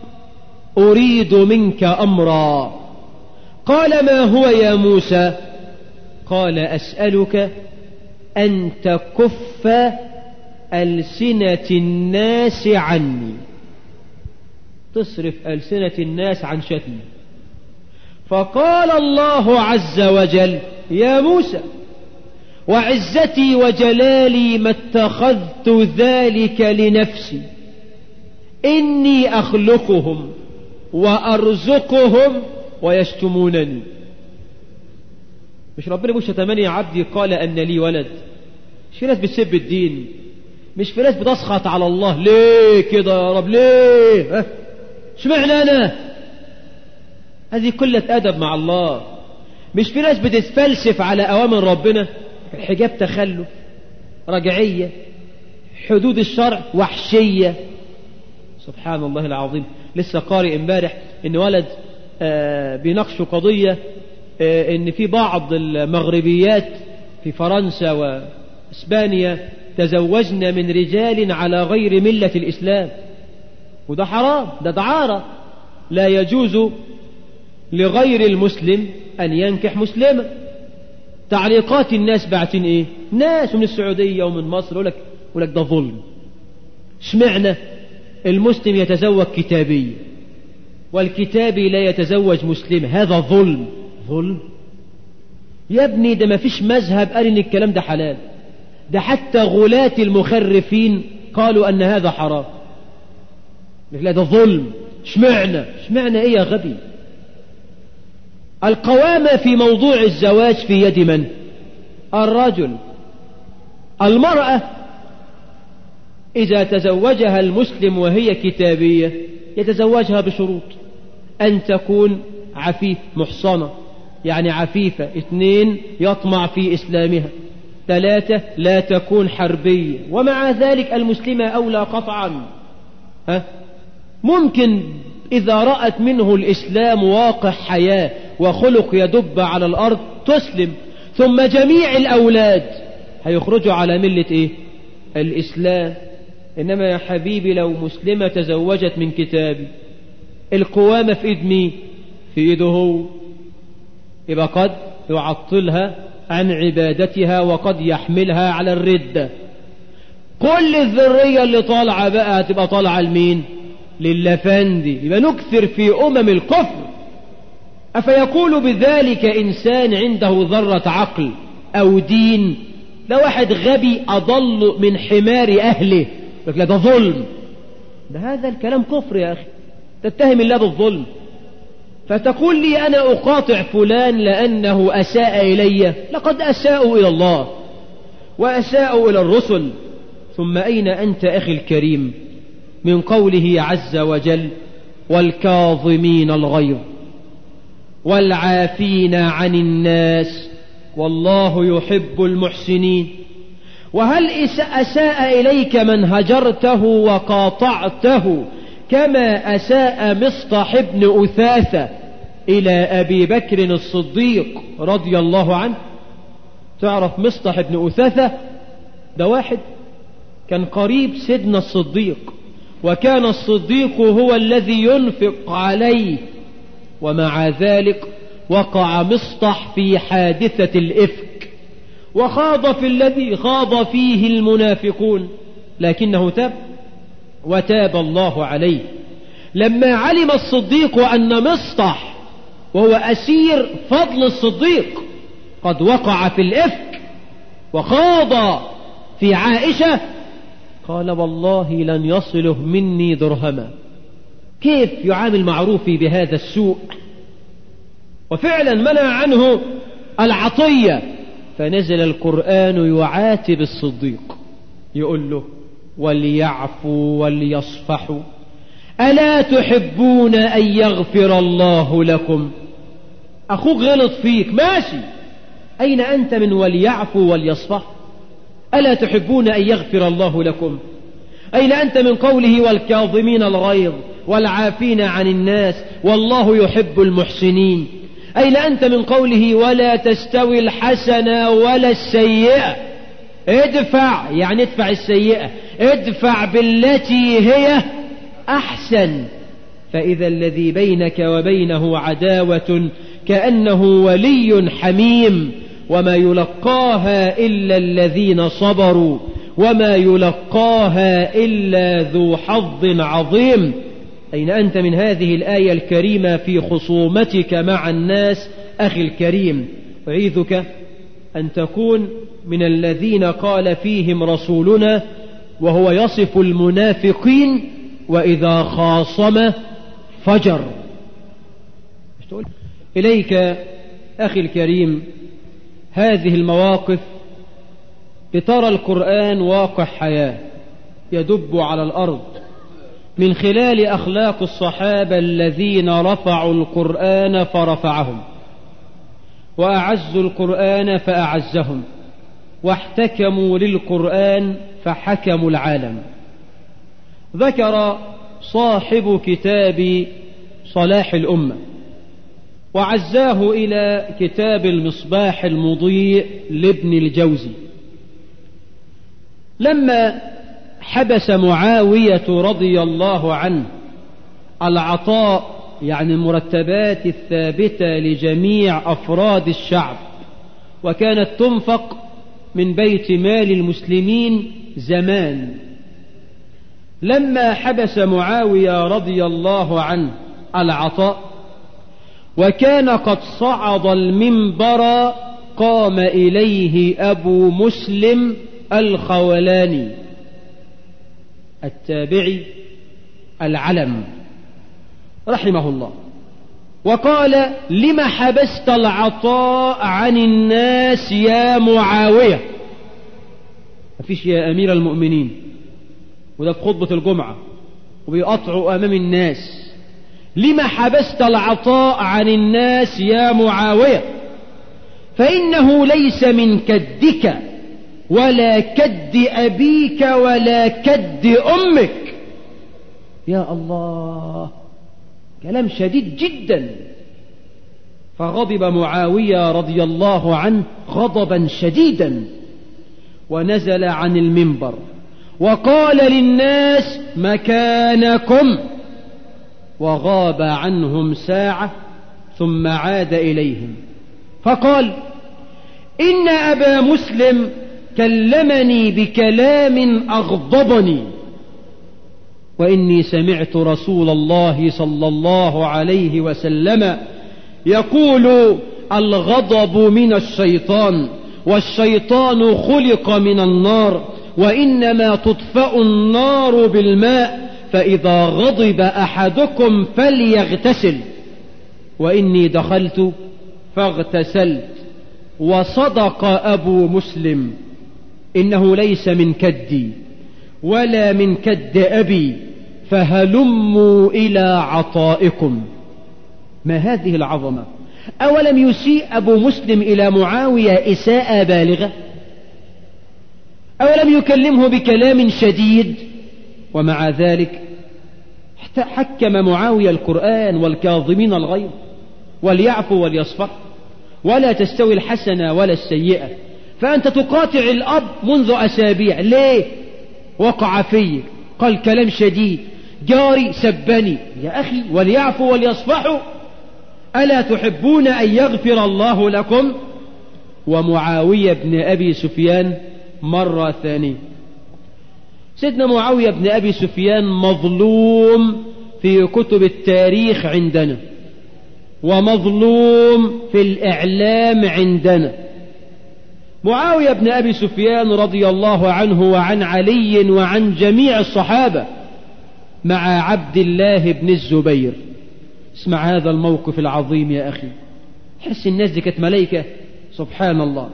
أريد منك أمرا. قال ما هو يا موسى؟ قال أسألك أن تكف ألسنة الناس عني، تصرف ألسنة الناس عن شتمي. فقال الله عز وجل يا موسى وعزتي وجلالي ما اتخذت ذلك لنفسي، إني أخلقهم وأرزقهم ويشتمونني. مش ربنا بيقول شتمني يا عبدي قال أن لي ولد؟ مش في ناس بتسب الدين؟ مش في ناس بتسخط على الله؟ ليه كده يا رب؟ ليه؟ اشمعنى أنا؟ هذه قلة أدب مع الله. مش في ناس بتتفلسف على أوامر ربنا؟ الحجاب تخلف، رجعية، حدود الشرع وحشية. سبحان الله العظيم. لسه قارئ امبارح ان ولد آه بيناقشوا قضية آه ان في بعض المغربيات في فرنسا واسبانيا تزوجن من رجال على غير ملة الإسلام، وده حرام، ده دعارة. لا يجوز لغير المسلم أن ينكح مسلمة. تعليقات الناس بعتين ايه؟ ناس من السعودية ومن مصر يقول لك يقول لك ده ظلم. اشمعنى المسلم يتزوج كتابي والكتابي لا يتزوج مسلم؟ هذا ظلم. ظلم يا ابني، ده ما فيش مذهب قال ان الكلام ده حلال، ده حتى غلاة المخرفين قالوا ان هذا حرام. لا ده ظلم. اشمعنى اشمعنى ايه يا غبي؟ القوامة في موضوع الزواج في يد من؟ الرجل. المرأة إذا تزوجها المسلم وهي كتابية يتزوجها بشروط: أن تكون عفيف محصنة، يعني عفيفة. اثنين، يطمع في إسلامها. ثلاثة، لا تكون حربية. ومع ذلك المسلمة أولى قطعا. ها؟ ممكن إذا رأت منه الإسلام واقع حياة وخلق يدب على الأرض تسلم، ثم جميع الأولاد هيخرجوا على ملة إيه؟ الإسلام. إنما يا حبيبي لو مسلمة تزوجت من كتابي، القوامة في إيد مين؟ في إيده هو. يبقى قد يعطلها عن عبادتها وقد يحملها على الردة. كل الذرية اللي طالعة بقى هتبقى طالعة لمين؟ للافندي. يبقى نكثر في أمم الكفر. أفيقول بذلك إنسان عنده ذرة عقل أو دين؟ لا، واحد غبي أضل من حمار أهله. لك لا، ده ظلم. ده هذا الكلام كفر يا أخي، تتهم الله بالظلم. فتقول لي أنا أقاطع فلان لأنه أساء إلي. لقد أساءوا إلى الله وأساءوا إلى الرسل. ثم أين أنت أخي الكريم من قوله عز وجل: والكاظمين الغيظ والعافين عن الناس والله يحب المحسنين؟ وهل أساء إليك من هجرته وقاطعته كما أساء مصطح بن أثاثة إلى أبي بكر الصديق رضي الله عنه؟ تعرف مصطح بن أثاثة ده واحد كان قريب سيدنا الصديق، وكان الصديق هو الذي ينفق عليه، ومع ذلك وقع مصطح في حادثة الإفك وخاض في الذي خاض فيه المنافقون، لكنه تاب وتاب الله عليه. لما علم الصديق أن مصطح وهو أسير فضل الصديق قد وقع في الإفك وخاض في عائشة، قال والله لن يصله مني درهما. كيف يعامل معروفي بهذا السوء؟ وفعلا منع عنه العطية، فنزل القرآن يعاتب الصديق يقول له: وليعفوا وليصفحوا ألا تحبون أن يغفر الله لكم؟ أخوك غلط فيك، ماشي، أين أنت من وليعفوا وليصفحوا؟ ألا تحبون أن يغفر الله لكم؟ أين أنت من قوله والكاظمين الغيظ والعافين عن الناس والله يحب المحسنين؟ أين أنت من قوله ولا تستوي الحسنة ولا السيئة؟ ادفع، يعني ادفع السيئة، ادفع بالتي هي أحسن، فإذا الذي بينك وبينه عداوة كأنه ولي حميم، وما يلقاها إلا الذين صبروا وما يلقاها إلا ذو حظ عظيم. أين أنت من هذه الآية الكريمة في خصومتك مع الناس أخي الكريم؟ أعيذك أن تكون من الذين قال فيهم رسولنا وهو يصف المنافقين: وإذا خاصم فجر. إليك أخي الكريم هذه المواقف لترى القرآن واقع حياة يدب على الأرض من خلال أخلاق الصحابة الذين رفعوا القرآن فرفعهم، وأعزوا القرآن فأعزهم، واحتكموا للقرآن فحكموا العالم. ذكر صاحب كتاب صلاح الأمة وعزاه إلى كتاب المصباح المضيء لابن الجوزي: لما حبس معاوية رضي الله عنه العطاء، يعني المرتبات الثابتة لجميع أفراد الشعب، وكانت تنفق من بيت مال المسلمين زمان، لما حبس معاوية رضي الله عنه العطاء وكان قد صعد المنبر قام إليه أبو مسلم الخولاني التابعي العلم رحمه الله وقال: لم حبست العطاء عن الناس يا معاوية؟ مفيش يا أمير المؤمنين، وده في خطبة الجمعة وبيقطعوا أمام الناس. لم حبست العطاء عن الناس يا معاوية؟ فإنه ليس من كدك ولا كد أبيك ولا كد أمك. يا الله، كلام شديد جدا. فغضب معاوية رضي الله عنه غضبا شديدا ونزل عن المنبر وقال للناس: مكانكم. وغاب عنهم ساعة ثم عاد إليهم فقال: إن أبا مسلم كلمني بكلام أغضبني، وإني سمعت رسول الله صلى الله عليه وسلم يقول: الغضب من الشيطان، والشيطان خلق من النار، وإنما تطفأ النار بالماء، فإذا غضب أحدكم فليغتسل. وإني دخلت فاغتسلت. وصدق أبو مسلم، إنه ليس من كدي ولا من كد أبي، فهلموا إلى عطائكم. ما هذه العظمة؟ أولم يسيء أبو مسلم إلى معاوية إساءة بالغة؟ أولم يكلمه بكلام شديد؟ ومع ذلك حكم معاوية القرآن: والكاظمين الغيظ وليعفوا وليصفحوا ولا تستوي الحسنة ولا السيئة. فأنت تقاطع الأب منذ أسابيع، ليه؟ وقع فيك، قال كلام شديد، جاري سبني. يا أخي، وليعفوا وليصفحوا، ألا تحبون أن يغفر الله لكم؟ ومعاوية بن أبي سفيان مرة ثانية. سيدنا معاوية بن أبي سفيان مظلوم في كتب التاريخ عندنا، ومظلوم في الإعلام عندنا. معاوية بن أبي سفيان رضي الله عنه وعن علي وعن جميع الصحابة مع عبد الله بن الزبير. اسمع هذا الموقف العظيم يا أخي، حس الناس دي كانت ملائكة، سبحان الله.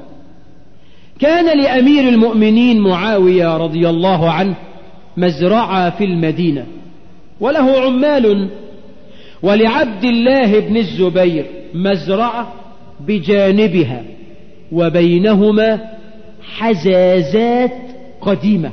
كان لأمير المؤمنين معاوية رضي الله عنه مزرعة في المدينة وله عمال، ولعبد الله بن الزبير مزرعة بجانبها وبينهما حزازات قديمة.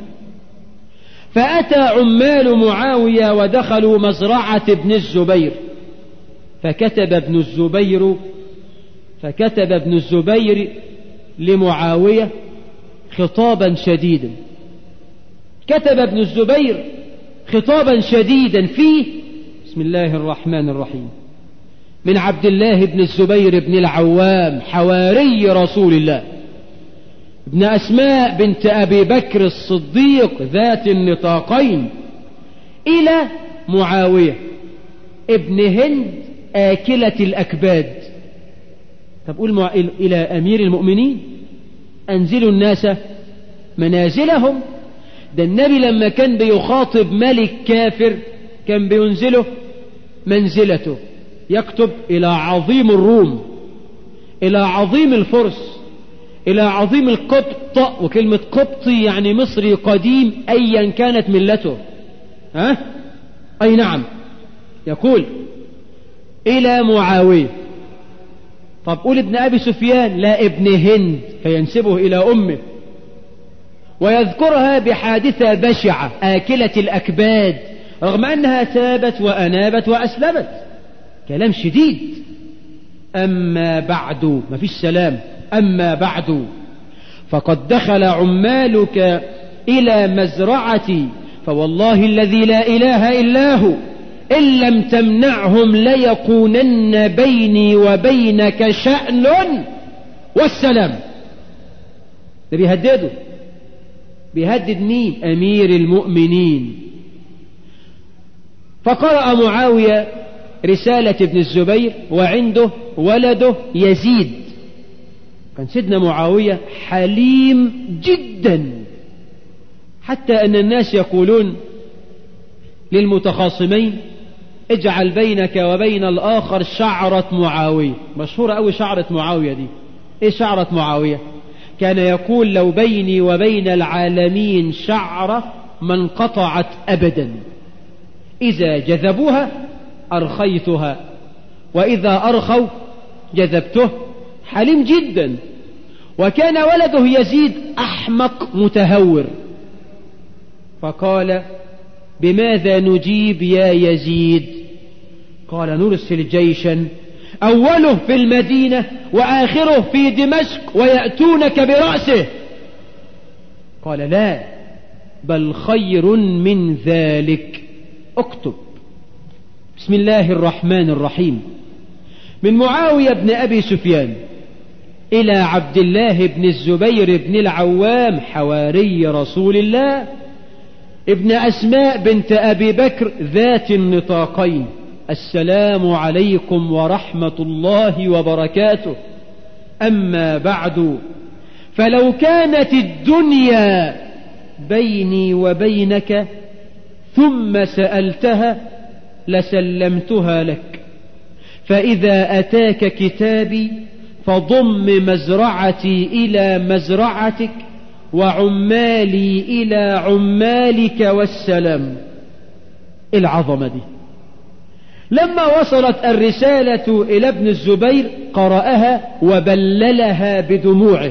فأتى عمال معاوية ودخلوا مزرعة ابن الزبير، فكتب ابن الزبير فكتب ابن الزبير لمعاوية خطابا شديدا. كتب ابن الزبير خطابا شديدا فيه: بسم الله الرحمن الرحيم، من عبد الله بن الزبير بن العوام حواري رسول الله، ابن أسماء بنت أبي بكر الصديق ذات النطاقين، إلى معاوية ابن هند آكلة الأكباد. طب قول مع... إلى أمير المؤمنين: أنزلوا الناس منازلهم. ده النبي لما كان بيخاطب ملك كافر كان بينزله منزلته، يكتب إلى عظيم الروم، إلى عظيم الفرس، إلى عظيم القبط. وكلمة قبطي يعني مصري قديم أيا كانت ملته. ها؟ أي نعم. يقول إلى معاوية. طب قول ابن أبي سفيان: لا، ابن هند، فينسبه إلى أمه، ويذكرها بحادثة بشعة آكلة الأكباد، رغم أنها تابت وأنابت وأسلمت. كلام شديد. أما بعد، ما فيش سلام، أما بعد فقد دخل عمالك إلى مزرعتي، فوالله الذي لا إله إلا هو إن لم تمنعهم ليكونن بيني وبينك شأن والسلام. ده بيهدده، بيهدد مين؟ أمير المؤمنين. فقرأ معاوية رسالة ابن الزبير وعنده ولده يزيد. كان سيدنا معاوية حليم جدا، حتى أن الناس يقولون للمتخاصمين اجعل بينك وبين الآخر شعرة معاوية. مشهورة أوي شعرة معاوية دي. إيه شعرة معاوية؟ كان يقول لو بيني وبين العالمين شعرة ما انقطعت أبدا، إذا جذبوها أرخيتها وإذا أرخوا جذبته. حليم جدا. وكان ولده يزيد أحمق متهور، فقال بماذا نجيب يا يزيد؟ قال نرسل جيشا أوله في المدينة وآخره في دمشق ويأتونك برأسه. قال لا، بل خير من ذلك. اكتب. بسم الله الرحمن الرحيم. من معاوية بن أبي سفيان إلى عبد الله بن الزبير بن العوام حواري رسول الله ابن أسماء بنت أبي بكر ذات النطاقين، السلام عليكم ورحمة الله وبركاته. أما بعد، فلو كانت الدنيا بيني وبينك ثم سألتها لسلمتها لك، فإذا أتاك كتابي فضم مزرعتي إلى مزرعتك وعمالي إلى عمالك والسلام. العظمة دي. لما وصلت الرسالة إلى ابن الزبير قرأها وبللها بدموعه،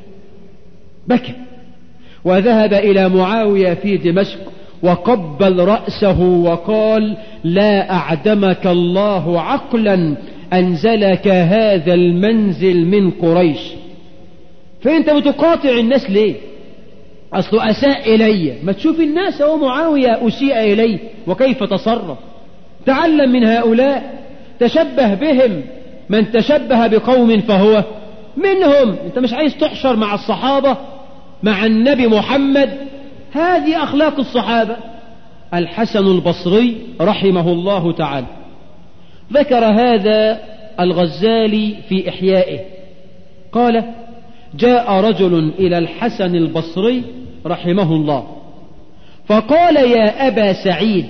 بكى وذهب إلى معاوية في دمشق وقبل رأسه وقال لا أعدمك الله عقلا أنزلك هذا المنزل من قريش. فأنت بتقاطع الناس ليه؟ أصل أساء إلي. ما تشوف الناس هو معاوية أسيء إليه وكيف تصرف. تعلم من هؤلاء، تشبه بهم. من تشبه بقوم فهو منهم. أنت مش عايز تحشر مع الصحابة مع النبي محمد؟ هذه أخلاق الصحابة. الحسن البصري رحمه الله تعالى ذكر هذا الغزالي في إحيائه، قال جاء رجل إلى الحسن البصري رحمه الله فقال يا أبا سعيد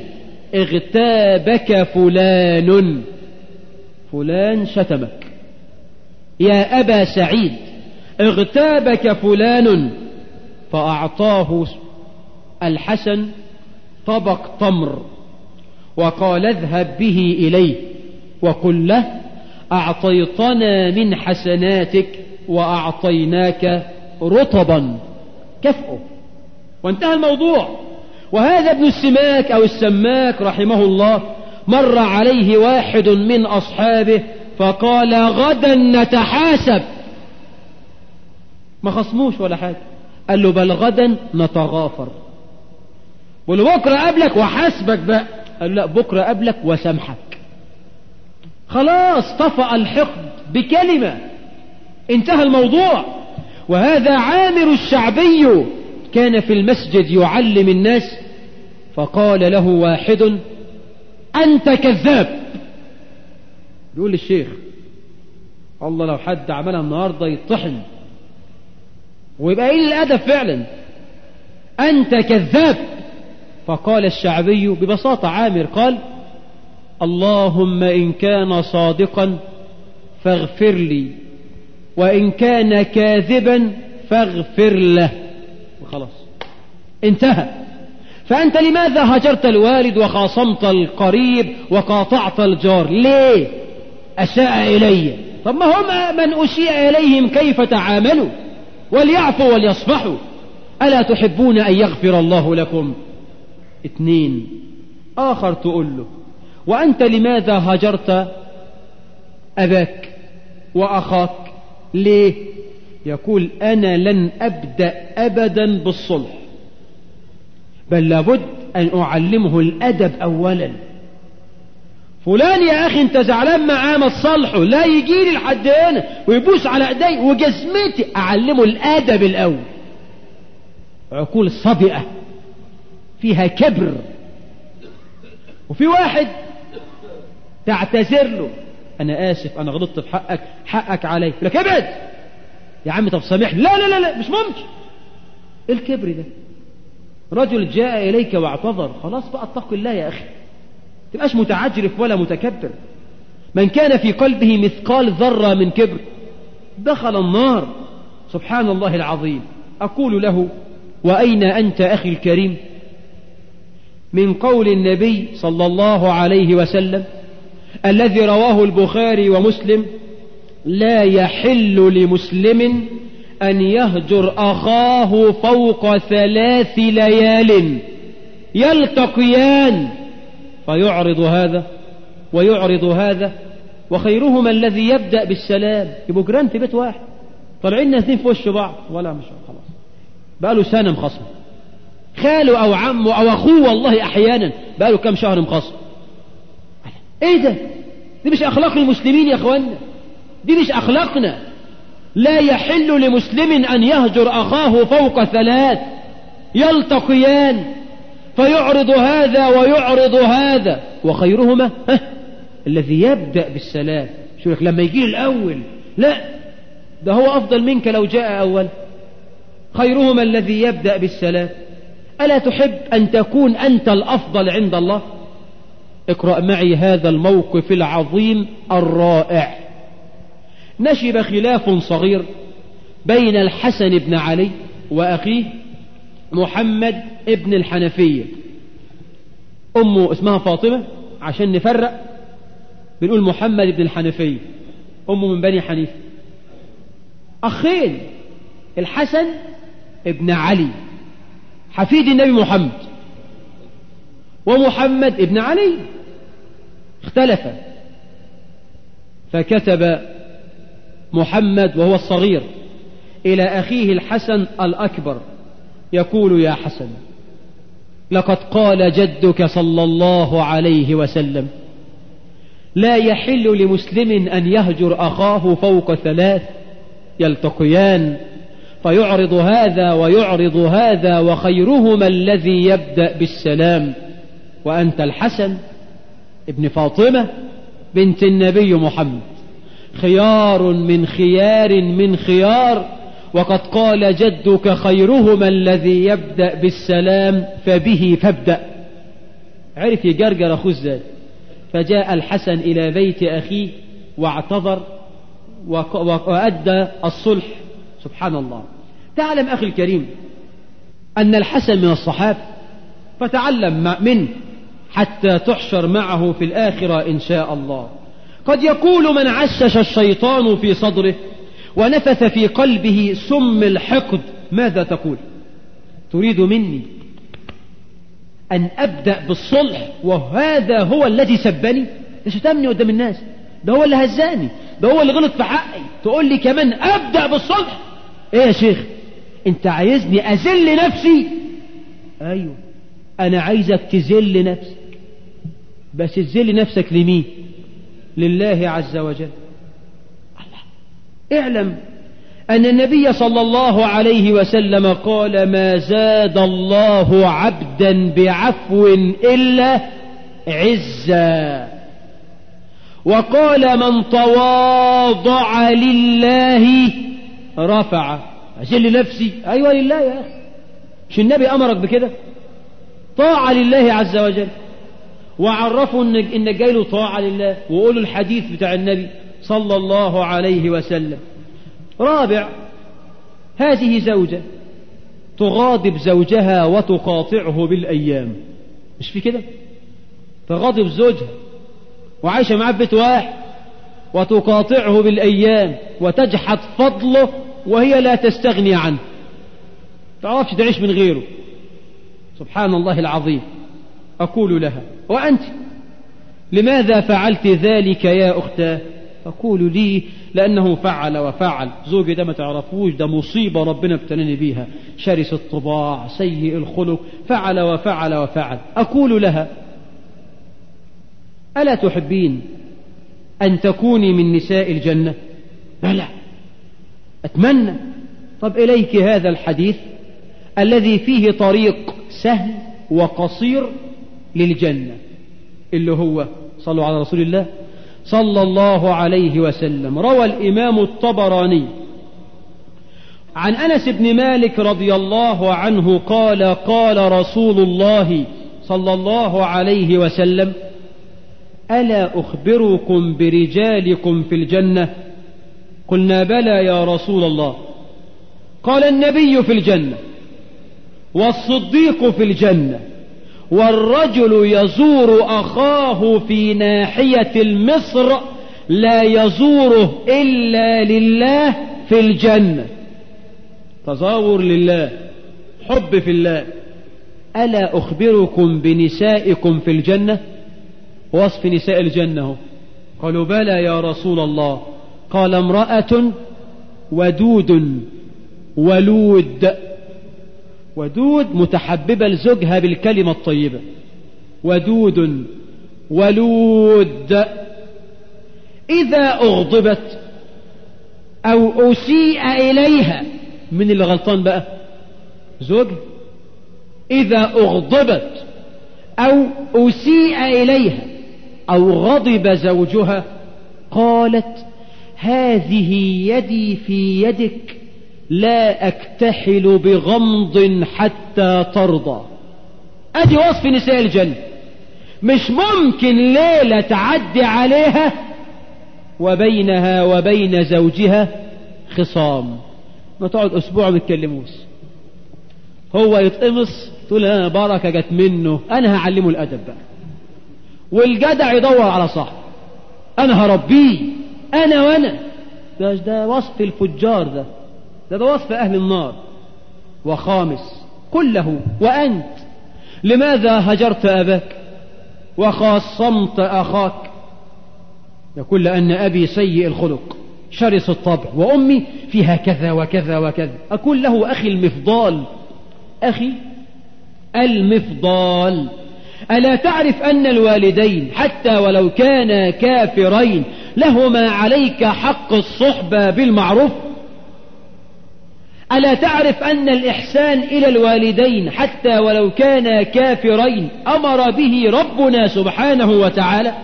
اغتابك فلان. فلان شتمك. يا أبا سعيد اغتابك فلان. فأعطاه الحسن طبق تمر وقال اذهب به إليه وقل له أعطيتنا من حسناتك وأعطيناك رطبا كفؤه، وانتهى الموضوع. وهذا ابن السماك أو السماك رحمه الله مر عليه واحد من أصحابه فقال غدا نتحاسب. ما خصموش ولا حاجة، قال له بل غدا نتغافر. قال له بكرة قبلك وحاسبك بقى. قال له لا، بكرة قبلك وسامحك. خلاص طفأ الحقد بكلمة، انتهى الموضوع. وهذا عامر الشعبي كان في المسجد يعلم الناس فقال له واحد أنت كذاب. يقول للشيخ الله لو حد عملها النهاردة يطحن ويبقى إيه الأدب فعلا. أنت كذاب. فقال الشعبي ببساطة عامر قال اللهم إن كان صادقا فاغفر لي وإن كان كاذبا فاغفر له. وخلاص انتهى. فأنت لماذا هجرت الوالد وخاصمت القريب وقاطعت الجار؟ ليه؟ أساء إلي. طب ما هم من أسيء إليهم كيف تعاملوا؟ وليعفوا وليصفحوا. ألا تحبون أن يغفر الله لكم؟ اثنين. آخر تقول له وأنت لماذا هجرت أباك وأخاك؟ ليه؟ يقول أنا لن أبدأ أبدا بالصلح، بل لابد أن أعلمه الأدب أولا. فلان يا أخي أنت زعلان معاه ما تصلحه، لا يجي لي لحد هنا ويبوس على إيدي وجزمتي، أعلمه الأدب الأول. عقول صبئة فيها كبر وفي واحد تعتذر له، أنا آسف أنا غلطت في حقك، حقك علي، لك ابعد يا عم طب سامحني، لا لا لا لا مش ممكن. إيه الكبر ده؟ رجل جاء إليك واعتذر، خلاص بقى اتق الله يا أخي، تبقاش متعجرف ولا متكبر. من كان في قلبه مثقال ذرة من كبر دخل النار. سبحان الله العظيم. أقول له وأين أنت أخي الكريم من قول النبي صلى الله عليه وسلم الذي رواه البخاري ومسلم: لا يحل لمسلم أن يهجر أخاه فوق ثلاث ليال يلتقيان فيعرض هذا ويعرض هذا وخيرهما الذي يبدأ بالسلام. يبقوا جيران في بيت واحد طالعين نازلين في وش بعض، ولا مش خلاص بقى له سنة مخصم، خاله أو عمه أو أخوه والله أحيانا بقى له كم شهر مخصم. إيه ده؟ دي مش أخلاق المسلمين يا أخوانا، دي مش أخلاقنا. لا يحل لمسلم أن يهجر أخاه فوق ثلاث يلتقيان فيعرض هذا ويعرض هذا وخيرهما ها الذي يبدأ بالسلام. شو لك لما يجي الأول، لا ده هو أفضل منك لو جاء أول. خيرهما الذي يبدأ بالسلام. ألا تحب أن تكون أنت الأفضل عند الله؟ اقرأ معي هذا الموقف العظيم الرائع. نشب خلاف صغير بين الحسن بن علي وأخيه محمد ابن الحنفية. أمه اسمها فاطمة عشان نفرق بنقول محمد ابن الحنفية، أمه من بني حنيفة. أخين الحسن ابن علي حفيد النبي محمد ومحمد ابن علي اختلفا، فكتب محمد وهو الصغير إلى أخيه الحسن الأكبر يقول: يا حسن، لقد قال جدك صلى الله عليه وسلم: لا يحل لمسلم أن يهجر أخاه فوق ثلاث يلتقيان فيعرض هذا ويعرض هذا وخيرهما الذي يبدأ بالسلام. وأنت الحسن ابن فاطمة بنت النبي محمد، خيار من خيار من خيار، وقد قال جدك خيرهما الذي يبدأ بالسلام فبه فابدأ. عرف يجرجر أخوه ازاي. فجاء الحسن إلى بيت أخيه واعتذر وأدى الصلح. سبحان الله. تعلم أخي الكريم أن الحسن من الصحابة، فتعلم منه حتى تحشر معه في الآخرة إن شاء الله. قد يقول من عشش الشيطان في صدره ونفث في قلبه سم الحقد: ماذا تقول؟ تريد مني أن أبدأ بالصلح وهذا هو الذي سبني؟ ده شتمني قدام الناس، ده هو اللي هزاني، ده هو اللي غلط في حقي، تقول لي كمان أبدأ بالصلح؟ إيه يا شيخ، أنت عايزني أذل نفسي؟ أيوه أنا عايزك تذل نفسك، بس تذل نفسك لمين؟ لله عز وجل. الله. اعلم أن النبي صلى الله عليه وسلم قال: ما زاد الله عبدا بعفو إلا عزا. وقال: من تواضع لله رفع. أذل نفسي؟ أيوة لله يا أخي، مش النبي أمرك بكده؟ طاعة لله عز وجل، وعرفوا إنك, إنك جاي له طاعة لله، وقولوا الحديث بتاع النبي صلى الله عليه وسلم. رابع: هذه زوجة تغاضب زوجها وتقاطعه بالأيام. مش في كده؟ تغاضب زوجها وعايشة معاه في بيت واحد وتقاطعه بالأيام وتجحد فضله وهي لا تستغني عنه، تعرفش تعيش من غيره. سبحان الله العظيم. أقول لها: وأنت لماذا فعلت ذلك يا أختاه؟ أقول لي: لأنه فعل وفعل. زوجي ده ما تعرفوش، ده مصيبة ربنا ابتلاني بيها، شرس الطباع سيء الخلق، فعل وفعل وفعل. أقول لها: ألا تحبين أن تكوني من نساء الجنة؟ لا، أتمنى. طب إليك هذا الحديث الذي فيه طريق سهل وقصير للجنة. اللي هو صلوا على رسول الله صلى الله عليه وسلم. روى الإمام الطبراني عن أنس بن مالك رضي الله عنه قال قال رسول الله صلى الله عليه وسلم ألا أخبركم برجالكم في الجنة؟ قلنا بلى يا رسول الله. قال النبي في الجنة، والصديق في الجنة، والرجل يزور أخاه في ناحية المصر لا يزوره إلا لله في الجنة. تزاور لله، حب في الله. ألا أخبركم بنسائكم في الجنة؟ وصف نساء الجنة. قالوا بلى يا رسول الله. قال امرأة ودود ولود. ودود متحببة لزوجها بالكلمة الطيبة، ودود ولود. إذا أغضبت أو أسيء إليها، من اللي غلطان بقى؟ زوج. إذا أغضبت أو أسيء إليها أو غضب زوجها قالت هذه يدي في يدك لا أكتحل بغمض حتى ترضى. أدي وصف نساء الجنة. مش ممكن ليلة تعدي عليها وبينها وبين زوجها خصام، ما تقعد أسبوع ما يتكلموش. هو يتقمص تقول أنا بركة جت منه، أنا هعلمه الأدب بقى. والجدع يدور على صاحبه، أنا هربيه، أنا وأنا. ده, ده وصف الفجار، ده ده, ده وصف أهل النار. وخامس كله وأنت لماذا هجرت أباك وخاصمت أخاك؟ يقول لأن أبي سيء الخلق شرس الطبع وأمي فيها كذا وكذا وكذا. أقول له أخي المفضال، أخي المفضال، ألا تعرف أن الوالدين حتى ولو كانا كافرين لهما عليك حق الصحبة بالمعروف؟ ألا تعرف أن الإحسان إلى الوالدين حتى ولو كانا كافرين أمر به ربنا سبحانه وتعالى؟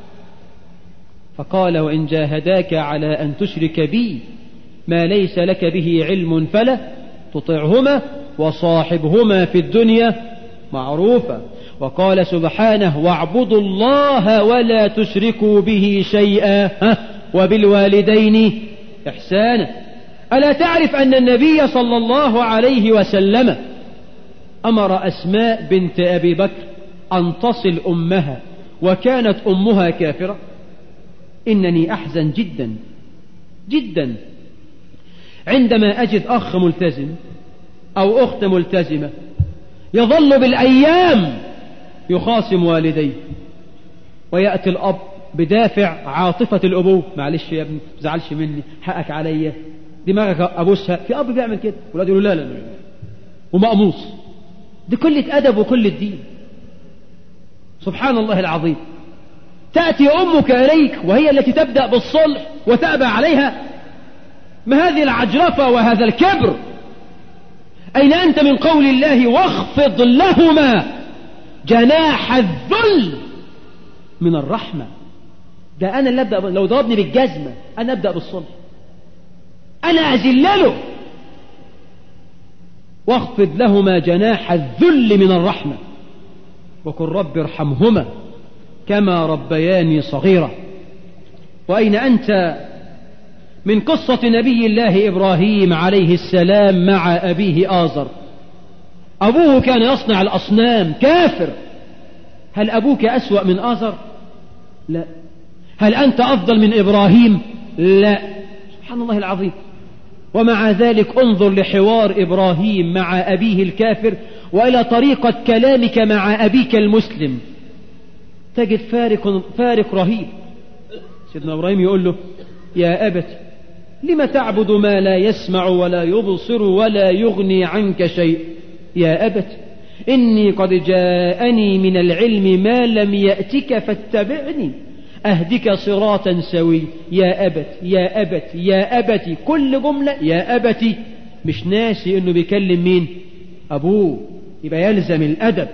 فقال وإن جاهداك على أن تشرك بي ما ليس لك به علم فلا تطعهما وصاحبهما في الدنيا معروفا. وقال سبحانه واعبدوا الله ولا تشركوا به شيئا وبالوالدين إحسانا. ألا تعرف أن النبي صلى الله عليه وسلم أمر أسماء بنت أبي بكر أن تصل أمها وكانت أمها كافرة؟ إنني أحزن جدا جدا عندما أجد أخ ملتزم أو أخت ملتزمة يظل بالأيام يخاصم والديه، ويأتي الأب بدافع عاطفة الأبوة، معلش يا ابني زعلش مني، حقك عليا، دماغك أبوسها. في أب بيعمل كده، ولاده يقولوا لا لا لا ومقموص. دي كلة أدب وكل الدين. سبحان الله العظيم. تأتي أمك إليك وهي التي تبدأ بالصلح وتأبى عليها؟ ما هذه العجرفة وهذا الكبر؟ أين أنت من قول الله واخفض لهما جناح الذل من الرحمة؟ ده أنا اللي أبدأ، لو ضربني بالجزمة أنا أبدأ بالصلح، أنا أذلله. واخفض لهما جناح الذل من الرحمة وقل رب ارحمهما كما ربياني صغيرة. وأين أنت من قصة نبي الله إبراهيم عليه السلام مع أبيه آزر؟ أبوه كان يصنع الأصنام، كافر. هل أبوك أسوأ من آزر؟ لا. هل أنت أفضل من إبراهيم؟ لا. سبحان الله العظيم. ومع ذلك انظر لحوار إبراهيم مع أبيه الكافر وإلى طريقة كلامك مع أبيك المسلم، تجد فارق, فارق رهيب. سيدنا إبراهيم يقول له يا أبت لم تعبد ما لا يسمع ولا يبصر ولا يغني عنك شيء؟ يا أبت إني قد جاءني من العلم ما لم يأتك فاتبعني أهدك صراطا سوي. يا أبت يا أبت يا أبت، كل جملة يا أبت، مش ناسي إنه بيكلم مين؟ أبوه. يبقى يلزم الأدب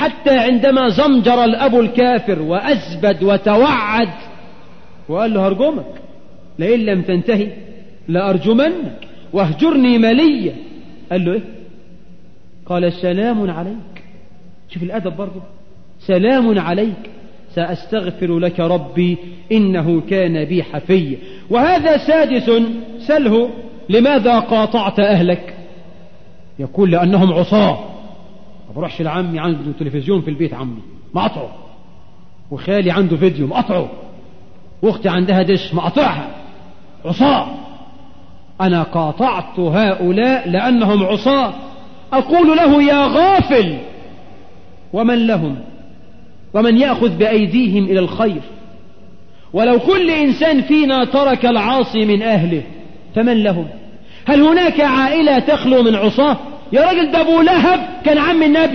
حتى عندما زمجر الأب الكافر وأزبد وتوعد وقال له هرجمك لئن لم تنتهي لأرجمنك واهجرني مليا. قال له إيه؟ قال سلام عليك. شوف الأدب برضه، سلام عليك سأستغفر لك ربي إنه كان بي حفيا. وهذا سادس سله لماذا قاطعت أهلك؟ يقول لأنهم عصاة. ما بروحش لعمي عنده تلفزيون في البيت، عمي مقطعه، وخالي عنده فيديو مقطعه، واختي عندها دش مقطعها، عصاة. أنا قاطعت هؤلاء لأنهم عصاة. أقول له يا غافل، ومن لهم ومن يأخذ بأيديهم إلى الخير؟ ولو كل إنسان فينا ترك العاصي من أهله فمن لهم؟ هل هناك عائلة تخلو من عصاة؟ يا راجل ده أبو لهب كان عم النبي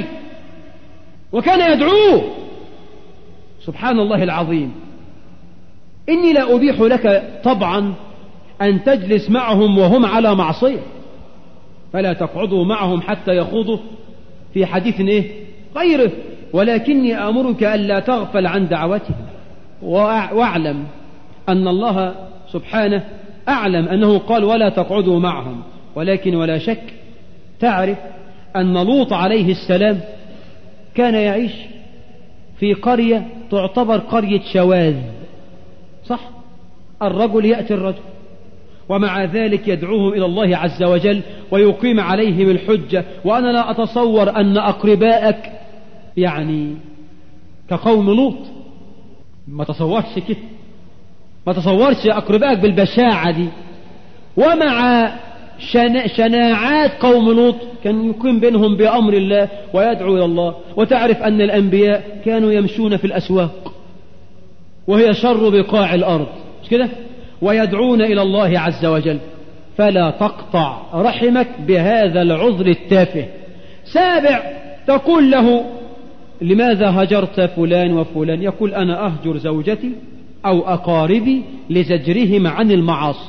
وكان يدعوه. سبحان الله العظيم. إني لا أبيح لك طبعا أن تجلس معهم وهم على معصية، فلا تقعدوا معهم حتى يخوضوا في حديث إيه غيره، ولكني أمرك ألا تغفل عن دعوتهم. واعلم أن الله سبحانه أعلم أنه قال ولا تقعدوا معهم، ولكن ولا شك تعرف أن لوط عليه السلام كان يعيش في قرية تعتبر قرية شواذ، صح؟ الرجل يأتي الرجل، ومع ذلك يدعوهم إلى الله عز وجل ويقيم عليهم الحجة. وأنا لا أتصور أن أقربائك يعني كقوم لوط، ما تصورش كده، ما تصورش أقربائك بالبشاعة دي. ومع شنا... شناعات قوم لوط كان يقيم بينهم بأمر الله ويدعو إلى الله. وتعرف أن الأنبياء كانوا يمشون في الأسواق وهي شر بقاع الأرض، مش كده؟ ويدعون إلى الله عز وجل. فلا تقطع رحمك بهذا العذر التافه. سابع، تقول له لماذا هجرت فلان وفلان؟ يقول أنا أهجر زوجتي أو أقاربي لزجرهم عن المعاصي.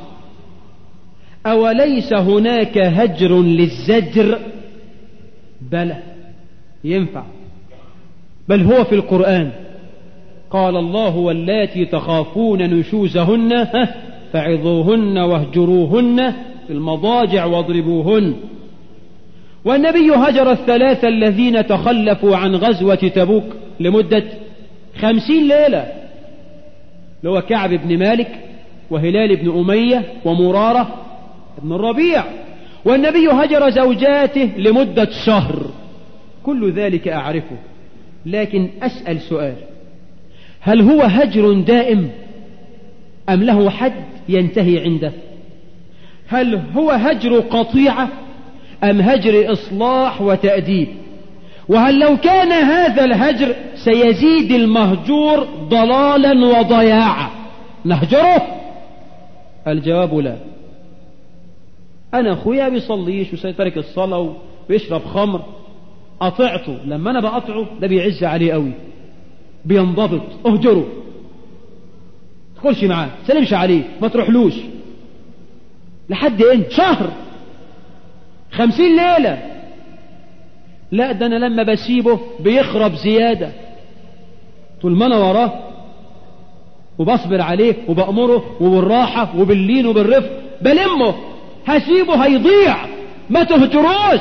أوليس هناك هجر للزجر؟ بلى، ينفع، بل هو في القرآن. قال الله واللاتي تخافون نشوزهن فعظوهن واهجروهن في المضاجع واضربوهن. والنبي هجر الثلاثة الذين تخلفوا عن غزوة تبوك لمدة خمسين ليلة، اللي هو كعب بن مالك وهلال بن أمية ومرارة بن الربيع. والنبي هجر زوجاته لمدة شهر. كل ذلك أعرفه، لكن أسأل سؤال: هل هو هجر دائم أم له حد ينتهي عنده؟ هل هو هجر قطيعة أم هجر إصلاح وتأديب؟ وهل لو كان هذا الهجر سيزيد المهجور ضلالا وضياعا نهجره؟ الجواب لا. أنا أخويا بيصليش وسيترك الصلاة وبيشرب خمر، قطعته. لما أنا بقطعه ده بيعز عليه قوي، بينضبط، اهجره، تقولش معاه، سلمش عليه، ما تروحلوش. لحد إيه؟ شهر، خمسين ليلة. لا، ده أنا لما بسيبه بيخرب زيادة. طول ما أنا وراه وبصبر عليه وبأمره وبالراحة وباللين وبالرفق بلمه، هسيبه هيضيع، ما تهجروش.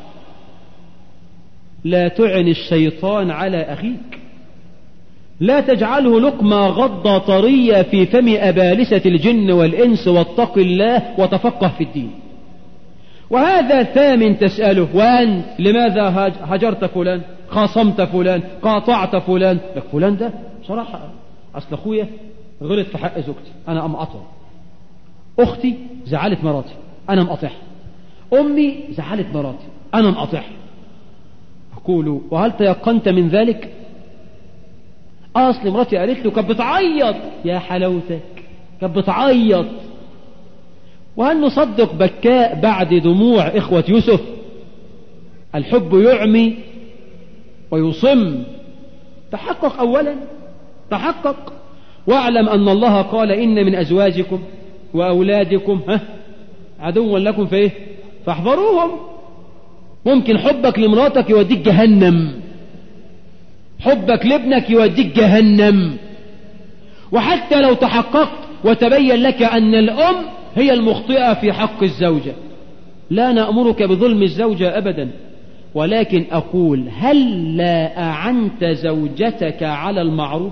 لا تعن الشيطان على أخيك، لا تجعله لقمة غضة طرية في فم أبالسة الجن والإنس، واتق الله وتفقه في الدين. وهذا ثامن تسأله: وأنت لماذا هجرت فلان، خاصمت فلان، قاطعت فلان؟ لك فلان ده صراحة أصل أخويا غلط في حق زوجتي، أنا أم أطع. أختي زعلت مراتي، أنا مقاطعها. أمي زعلت مراتي، أنا مقاطعها. أقول: وهل تيقنت من ذلك؟ أصل مراتي قالت له، كانت بتعيط. يا حلاوتك، كانت بتعيط. وهل نصدق بكاء بعد دموع إخوة يوسف؟ الحب يعمي ويصم. تحقق أولا، تحقق، واعلم أن الله قال: إن من أزواجكم وأولادكم ها عدوا لكم فإيه فاحذروهم. ممكن حبك لمراتك يوديك جهنم، حبك لابنك يوديك جهنم. وحتى لو تحققت وتبين لك أن الأم هي المخطئة في حق الزوجة، لا نأمرك بظلم الزوجة أبدا، ولكن أقول هل لا أعنت زوجتك على المعروف،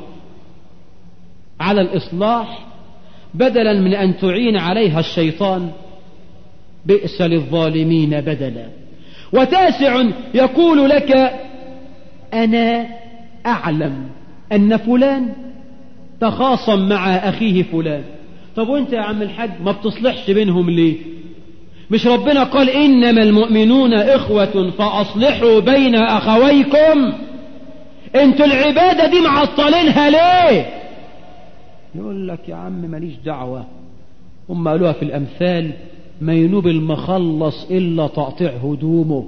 على الإصلاح، بدلا من أن تعين عليها الشيطان؟ بئس للظالمين بدلا. وتاسع يقول لك أنا أعلم أن فلان تخاصم مع أخيه فلان. طب وانت يا عم الحاج ما بتصلحش بينهم ليه؟ مش ربنا قال إنما المؤمنون إخوة فأصلحوا بين أخويكم؟ انتوا العبادة دي معطلينها ليه؟ يقول لك يا عم ماليش دعوة، هم قالوها في الأمثال ما ينوب المخلص إلا تقطيع هدومه.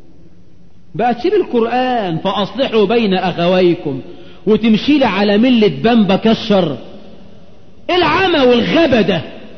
بقى تسيب القرآن فأصلحوا بين أخويكم وتمشي لي على ملة بامبا كشر؟ إيه العمى والغبا ده؟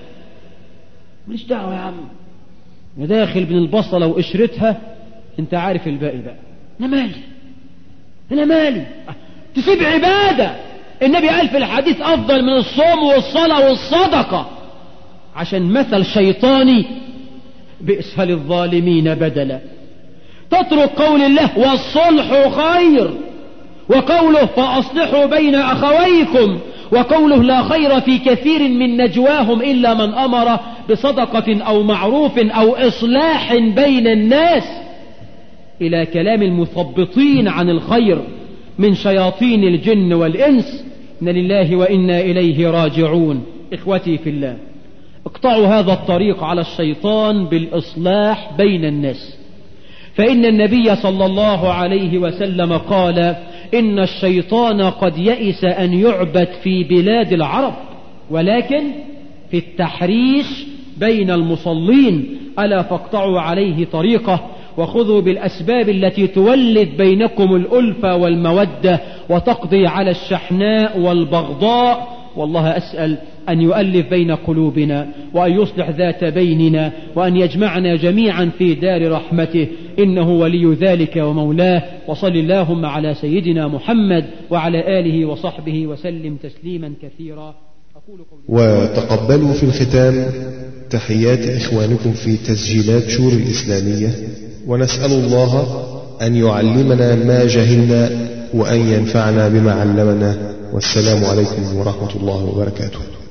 ماليش دعوة يا عم، داخل بين البصلة وقشرتها، انت عارف الباقي بقى. انا مالي انا مالي تسيب عبادة النبي قال في الحديث افضل من الصوم والصلاة والصدقة عشان مثل شيطاني؟ بئس للظالمين بدلا. تترك قول الله والصلح خير، وقوله فأصلحوا بين أخويكم، وقوله لا خير في كثير من نجواهم إلا من أمر بصدقة أو معروف أو إصلاح بين الناس، إلى كلام المثبطين عن الخير من شياطين الجن والإنس. إن لله وإنا إليه راجعون. إخوتي في الله، اقطعوا هذا الطريق على الشيطان بالإصلاح بين الناس، فإن النبي صلى الله عليه وسلم قال إن الشيطان قد يئس أن يعبد في بلاد العرب، ولكن في التحريش بين المصلين. ألا فاقطعوا عليه طريقه وخذوا بالأسباب التي تولد بينكم الألفة والمودة وتقضي على الشحناء والبغضاء. والله أسأل أن يؤلف بين قلوبنا وأن يصلح ذات بيننا وأن يجمعنا جميعا في دار رحمته، إنه ولي ذلك ومولاه. وصل اللهم على سيدنا محمد وعلى آله وصحبه وسلم تسليما كثيرا. وتقبلوا في الختام تحيات إخوانكم في تسجيلات شور الإسلامية، ونسأل الله أن يعلمنا ما جهلنا وأن ينفعنا بما علمنا، والسلام عليكم ورحمة الله وبركاته.